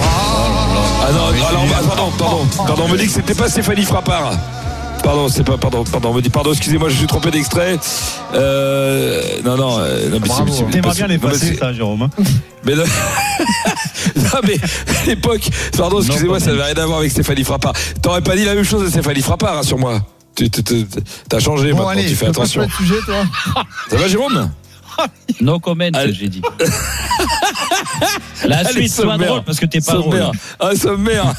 Ah non, alors, bah, pardon, pardon, pardon, on me dit que c'était pas Stéphanie Frappard. Pardon, c'est pas, pardon, pardon, on me dit, pardon, excusez-moi, je suis trompé d'extrait. Euh, non, non, euh, non, mais Bravo. c'est, c'est, T'aimerais bien les non, mais passer, c'est- ça, Jérôme. hein. Mais non, non, mais à l'époque, pardon, excusez-moi, ça n'avait rien à voir avec Stéphanie Frappard. T'aurais pas dit la même chose de Stéphanie Frappard, rassure-moi. Tu, tu, tu- t'as changé Bon, maintenant, allez, tu fais je te passe attention. pas de sujet, toi. Ça va, Jérôme? No comment, Allez. j'ai dit. La Allez, suite soit sommaire. drôle parce que t'es pas Sommaire. drôle. Ah, sommaire.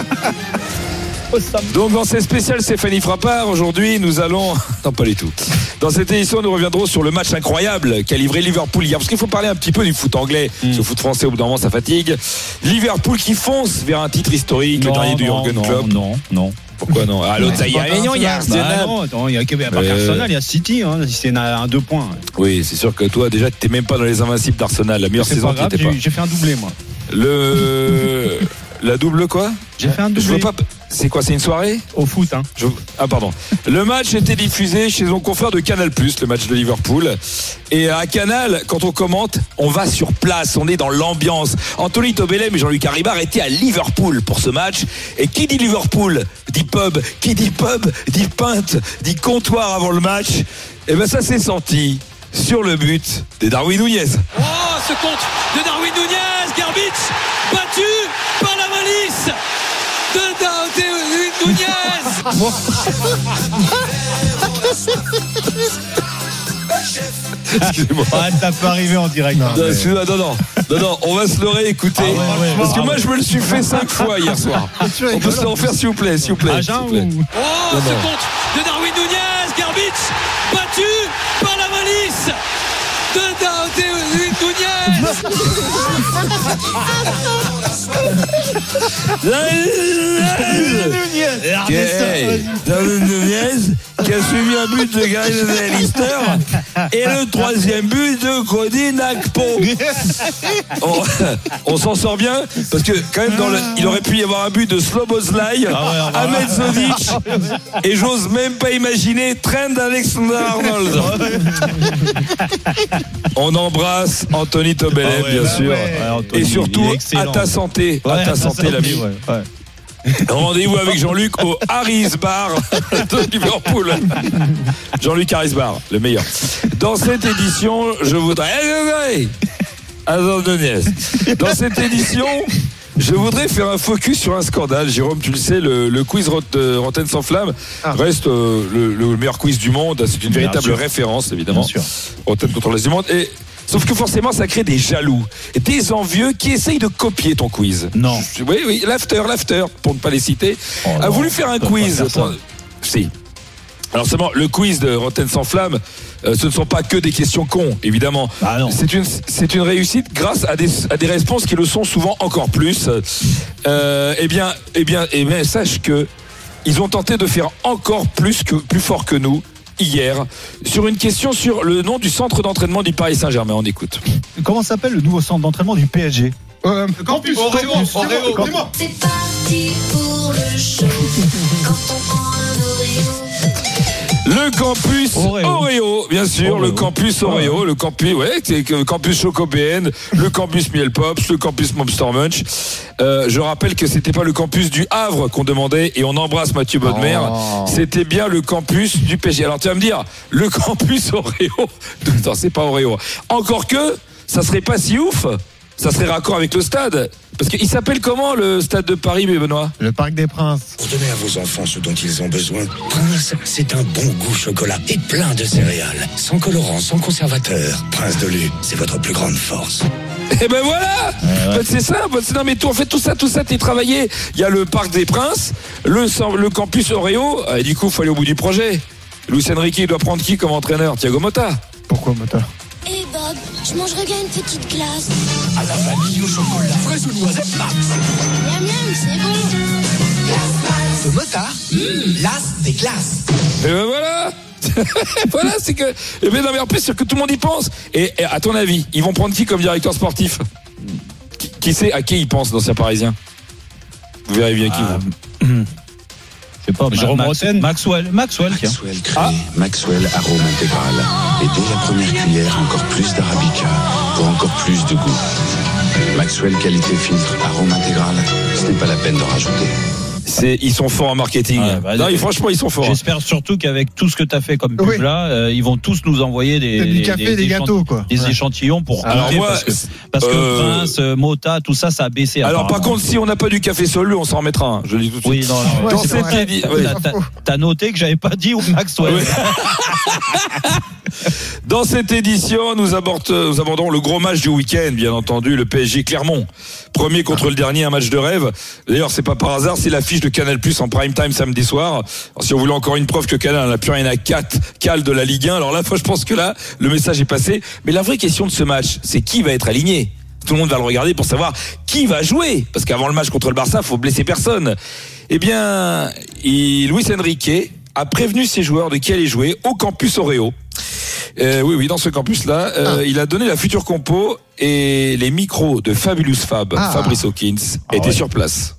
Donc dans cette spéciale Stéphanie Frappard, aujourd'hui nous allons... Non, pas du tout. Dans cette édition, nous reviendrons sur le match incroyable qu'a livré Liverpool hier. Parce qu'il faut parler un petit peu du foot anglais. Mm. Ce foot français, au bout d'un moment, ça fatigue. Liverpool qui fonce vers un titre historique, le Non, dernier du non, Jürgen non, Klopp. Non, non. Pourquoi non? Ah, l'autre, ça y est, Réunion, il y a Bah Arsenal. non, attends, il y a il y a pas Euh, qu'Arsenal, il y a City, hein, c'est un, un deux points. Oui, c'est sûr que toi, déjà, t'es même pas dans les invincibles d'Arsenal. La meilleure C'est saison pas qui grave, était pas. j'ai j'ai fait un doublé, moi. Le... La double quoi? J'ai fait un Je doublé vois pas... C'est quoi, c'est une soirée? au foot, hein. Je- Ah pardon. Le match était diffusé chez son confrère de Canal+, le match de Liverpool. Et à Canal, quand on commente, on va sur place, on est dans l'ambiance. Anthony Tobelem et Jean-Luc Haribard étaient à Liverpool pour ce match. Et qui dit Liverpool dit pub. Qui dit pub dit pinte, dit comptoir avant le match. Et ben ça s'est senti sur le but de Darwin Núñez. Oh, ce contre de Darwin Núñez, Garbitz battu par la malice de Darwin Núñez. Excusez-moi. Ah, t'as pas arrivé en direct. Non, excuse-moi, non, non, non, non, on va se le réécouter. Ah ouais, ouais, parce que ouais. moi, je me le suis fait cinq fois hier soir. On peut se le refaire, s'il vous plaît, s'il vous plaît. Agen s'il vous plaît. ou... Oh, Non, ce non. contre de Darwin Núñez, Garbitz battu par la malice de Darwin Núñez. Hey, Darwin Núñez qui a suivi un but de Gary Lister et le troisième but de Cody Nakpo. On, on s'en sort bien parce que quand même dans le, il aurait pu y avoir un but de Slobozlai, Ah ouais, Ahmed Zodic et j'ose même pas imaginer Trent Alexander-Arnold. On embrasse Anthony Tobelem, Ah ouais, bien bah sûr, ouais. Ouais, Anthony, et surtout il est à excellent. ta santé, à Ouais, ta santé, l'ami. ouais, ouais. Rendez-vous avec Jean-Luc au Harris Bar de Liverpool. Jean-Luc Harris Bar, le meilleur. Dans cette édition, je voudrais... Azor Núñez. Dans cette édition, je voudrais faire un focus sur un scandale. Jérôme, tu le sais, le, le quiz Rot- euh, Rotten sans flamme reste euh, le, le meilleur quiz du monde. C'est une Bien véritable sûr. référence, évidemment. Bien sûr. Rotten contre le reste du monde. Et Sauf que forcément, ça crée des jaloux, des envieux qui essayent de copier ton quiz. Non. Je- oui, oui, l'after, l'after, pour ne pas les citer, Oh a non, voulu faire un on peut pas quiz. faire ça. pour- Si. Alors seulement, le quiz de Rotten sans flamme, euh, ce ne sont pas que des questions cons, évidemment. Bah non. C'est une, c'est une réussite grâce à des, à des réponses qui le sont souvent encore plus. Euh, eh bien, eh bien, eh bien, sache que ils ont tenté de faire encore plus que, plus fort que nous hier sur une question sur le nom du centre d'entraînement du Paris Saint-Germain. On écoute. Comment s'appelle le nouveau centre d'entraînement du P S G? Euh, Campus, Oreo, Campus, Oreo, Campus. dis-moi. C'est parti pour le show. Quand on prend un Oreo. Le campus Oreo. Oreo, bien sûr, Oreo. le campus Oreo, le campus, ouais, c'est le campus Choco B N, le campus Miel Pops, le campus Monster Munch. Euh, je rappelle que c'était pas le campus du Havre qu'on demandait, et on embrasse Mathieu Bodmer. Oh. C'était bien le campus du P S G. Alors tu vas me dire, le campus Oreo, non, c'est pas Oreo. Encore que, ça serait pas si ouf. Ça serait raccord avec le stade. Parce qu'il s'appelle comment le stade de Paris, Benoît? Le Parc des Princes. Pour donner à vos enfants ce dont ils ont besoin, Prince, c'est un bon goût chocolat et plein de céréales. Sans colorant, sans conservateur. Prince de lait, c'est votre plus grande force. Et ben voilà, Ben, c'est ça. Ben, c'est- non mais tout, en fait tout ça, tout ça, t'es travaillé. Il y a le Parc des Princes, le, cen- le campus Oreo. Et du coup, faut aller au bout du projet. Luis Enrique il doit prendre qui comme entraîneur? Thiago Motta. Pourquoi Motta? Eh Bob, je mangerais bien une petite glace. À la vanille au chocolat, fraise aux noisettes, Max. Miam miam, c'est bon. Ce motard, l'as des glaces. Et ben voilà. Voilà, c'est que. Et ben non mais en plus, c'est que tout le monde y pense. Et, et à ton avis, ils vont prendre qui comme directeur sportif? Qui, qui sait à qui ils pensent dans ces Parisiens? Vous verrez bien qui vous. Je sais pas, Jérôme Max- Rotten. Maxwell, Maxwell, tiens. Maxwell crée, Maxwell arôme intégral. Et dès la première cuillère, encore plus d'arabica pour encore plus de goût. Maxwell qualité filtre arôme intégral, ce n'est pas la peine d'en rajouter. C'est, ils sont forts en marketing. Ouais, bah, non, ils- franchement, ils sont forts. J'espère surtout qu'avec tout ce que tu as fait comme pub Oui. là, euh, ils vont tous nous envoyer des, Du café et des gâteaux, échant- quoi. des Ouais. échantillons pour Alors goûter, moi, parce que, parce que euh, Prince, euh, Mota, tout ça, ça a baissé. Alors par apparemment. contre, si on n'a pas du café solu, on s'en remettra un. Je le dis tout de suite. Oui, non, non, Ouais, Dans c'est cette vrai. édi- C'est ouais. pas T'as- faux. T'as noté que j'avais pas dit Maxwell. Ouais. Dans cette édition, nous, aborde- nous abordons le gros match du week-end, bien entendu, le P S G Clermont. Premier contre le dernier, un match de rêve. D'ailleurs, c'est pas par hasard, c'est l'affiche de Canal Plus en prime time samedi soir. Alors, si on voulait encore une preuve que Canal n'a plus rien à quatre cales de la Ligue un, alors là, je pense que là, le message est passé. Mais la vraie question de ce match, c'est qui va être aligné? Tout le monde va le regarder pour savoir qui va jouer. Parce qu'avant le match contre le Barça, faut blesser personne. Eh bien, il, Luis Enrique a prévenu ses joueurs de qui allait jouer au campus Oreo. Euh, oui, oui, dans ce campus-là, euh, Ah. il a donné la future compo et les micros de Fabulous Fab, Ah. Fabrice Hawkins, Ah étaient ouais. sur place.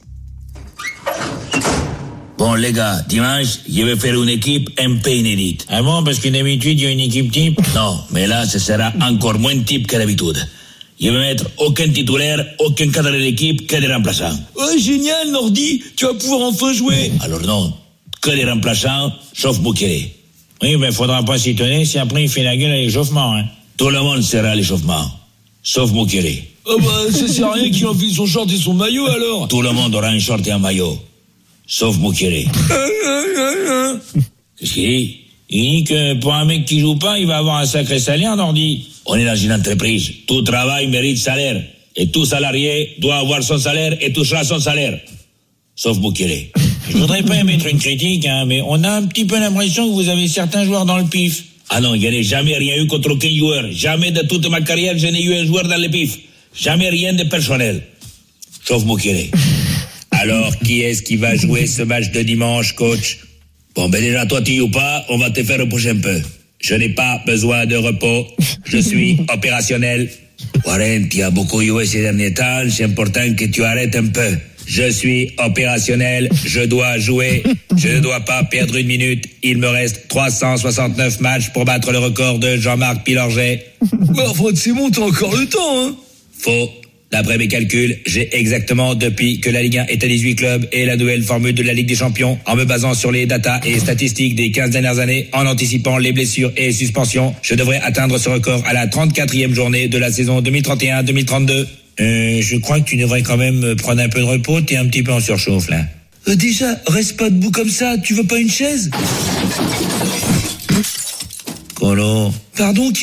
Bon les gars, dimanche, je vais faire une équipe un peu inédite. Ah bon, parce que d'habitude, il y a une équipe type? Non, mais là, ce sera encore moins type que d'habitude. Je vais mettre aucun titulaire, aucun cadre de l'équipe, que des remplaçants. Oh, génial, Nordi, tu vas pouvoir enfin jouer. Alors non, que des remplaçants, sauf Boukele. Oui, mais faudra pas s'y tenir si après il fait la gueule à l'échauffement. Hein. Tout le monde sera à l'échauffement, sauf Boukele. Oh bah, ça sert à rien qu'il enfile son short et son maillot alors. Tout le monde aura un short et un maillot, sauf Boukele. Qu'est-ce qu'il dit? Il dit que pour un mec qui joue pas, il va avoir un sacré salaire, Nordi. On est dans une entreprise. Tout travail mérite salaire. Et tout salarié doit avoir son salaire et touchera son salaire. Sauf Boukele. Je voudrais pas émettre une critique, hein, mais on a un petit peu l'impression que vous avez certains joueurs dans le pif. Ah non, il n'y a jamais rien eu contre aucun joueur. Jamais de toute ma carrière, je n'ai eu un joueur dans le pif. Jamais rien de personnel. Sauf Boukele. Alors, qui est-ce qui va jouer ce match de dimanche, coach? Bon, ben déjà, toi, tu y ou pas, on va te faire reposer un peu. Je n'ai pas besoin de repos. Je suis opérationnel. Warren, tu as beaucoup joué ces derniers temps. C'est important que tu arrêtes un peu. Je suis opérationnel. Je dois jouer. Je ne dois pas perdre une minute. Il me reste trois cent soixante-neuf matchs pour battre le record de Jean-Marc Pilorget. Mais enfin, c'est bon, t'as encore le temps, hein. Faux. D'après mes calculs, j'ai exactement, depuis que la Ligue un est à dix-huit clubs et la nouvelle formule de la Ligue des Champions, en me basant sur les datas et statistiques des quinze dernières années, en anticipant les blessures et suspensions, je devrais atteindre ce record à la trente-quatrième journée de la saison deux mille trente et un deux mille trente-deux. Euh, je crois que tu devrais quand même prendre un peu de repos, t'es un petit peu en surchauffe, là. Euh, déjà, reste pas debout comme ça, tu veux pas une chaise? Colo. Pardon, Kix.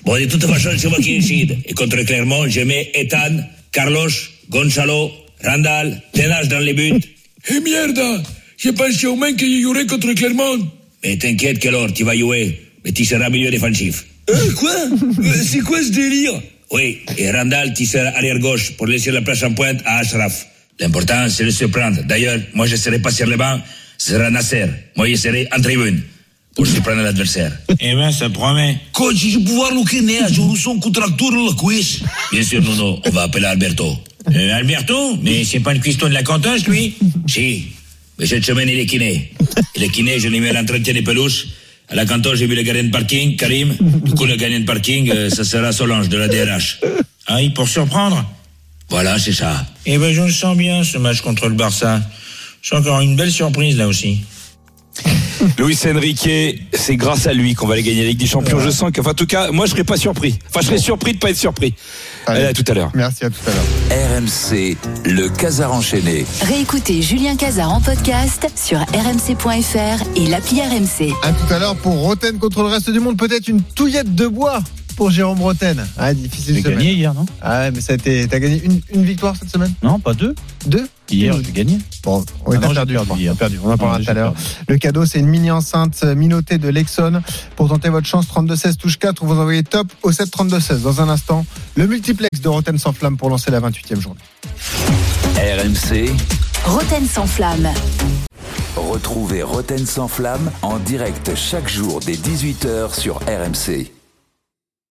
Bon, de toute façon, c'est moi qui décide. Et contre Clermont, je mets Ethan, Carlos, Gonzalo, Randall, Tenas dans les buts. Eh merde, j'ai pensé au moins qu'il y aurait contre Clermont. Mais t'inquiète, Kellor, tu vas jouer. Mais tu seras milieu défensif. Euh, quoi euh, C'est quoi ce délire? Oui, et Randall, tu seras arrière gauche pour laisser la place en pointe à Ashraf. L'important, c'est de se prendre. D'ailleurs, moi, je ne serai pas sur le banc, ce sera Nasser. Moi, je serai en tribune pour surprendre l'adversaire. Eh ben, ça promet. Coach, je vais pouvoir le kenner à jouer son contracteur la cuisse. Bien sûr, Nuno, on va appeler Alberto. Euh, Alberto? Mais c'est pas le cuistot de la cantoche, lui? Si, mais cette semaine, il est kiné. Il est kiné, je l'ai mis à l'entretien des pelouses. À la cantoche, j'ai vu le gardien de parking, Karim. Du coup, le gardien de parking, euh, ça sera Solange, de la D R H. Ah oui, pour surprendre? Voilà, c'est ça. Eh ben, je le sens bien, ce match contre le Barça. C'est encore une belle surprise, là aussi. Luis Enrique, c'est grâce à lui qu'on va aller gagner la Ligue des Champions. Je sens que, enfin, en tout cas, moi, je serais pas surpris. Enfin, je serais surpris de pas être surpris. Allez, à tout à l'heure. Merci, à tout à l'heure. R M C, le Casar enchaîné. Réécoutez Julien Casar en podcast sur r m c point f r et l'appli R M C. À tout à l'heure pour Roten contre le reste du monde. Peut-être une touillette de bois pour Jérôme Roten. Ah, difficile J'ai semaine. gagné hier, non? Ah ouais, mais ça a été. T'as gagné une, une victoire cette semaine? Non, pas deux. Deux? Hier, j'ai gagné. Bon, on Ah a non, perdu, j'ai perdu on a hier. perdu. On en parlera Non, tout à j'ai l'heure. perdu. Le cadeau, c'est une mini enceinte Minoté de Lexon. Pour tenter votre chance, trente-deux seize touche quatre, vous envoyez top au sept trente-deux seize. Dans un instant, le multiplex de Roten sans flamme pour lancer la vingt-huitième journée. R M C, Roten sans flamme. retrouvez Roten sans flamme en direct chaque jour dès dix-huit heures sur R M C.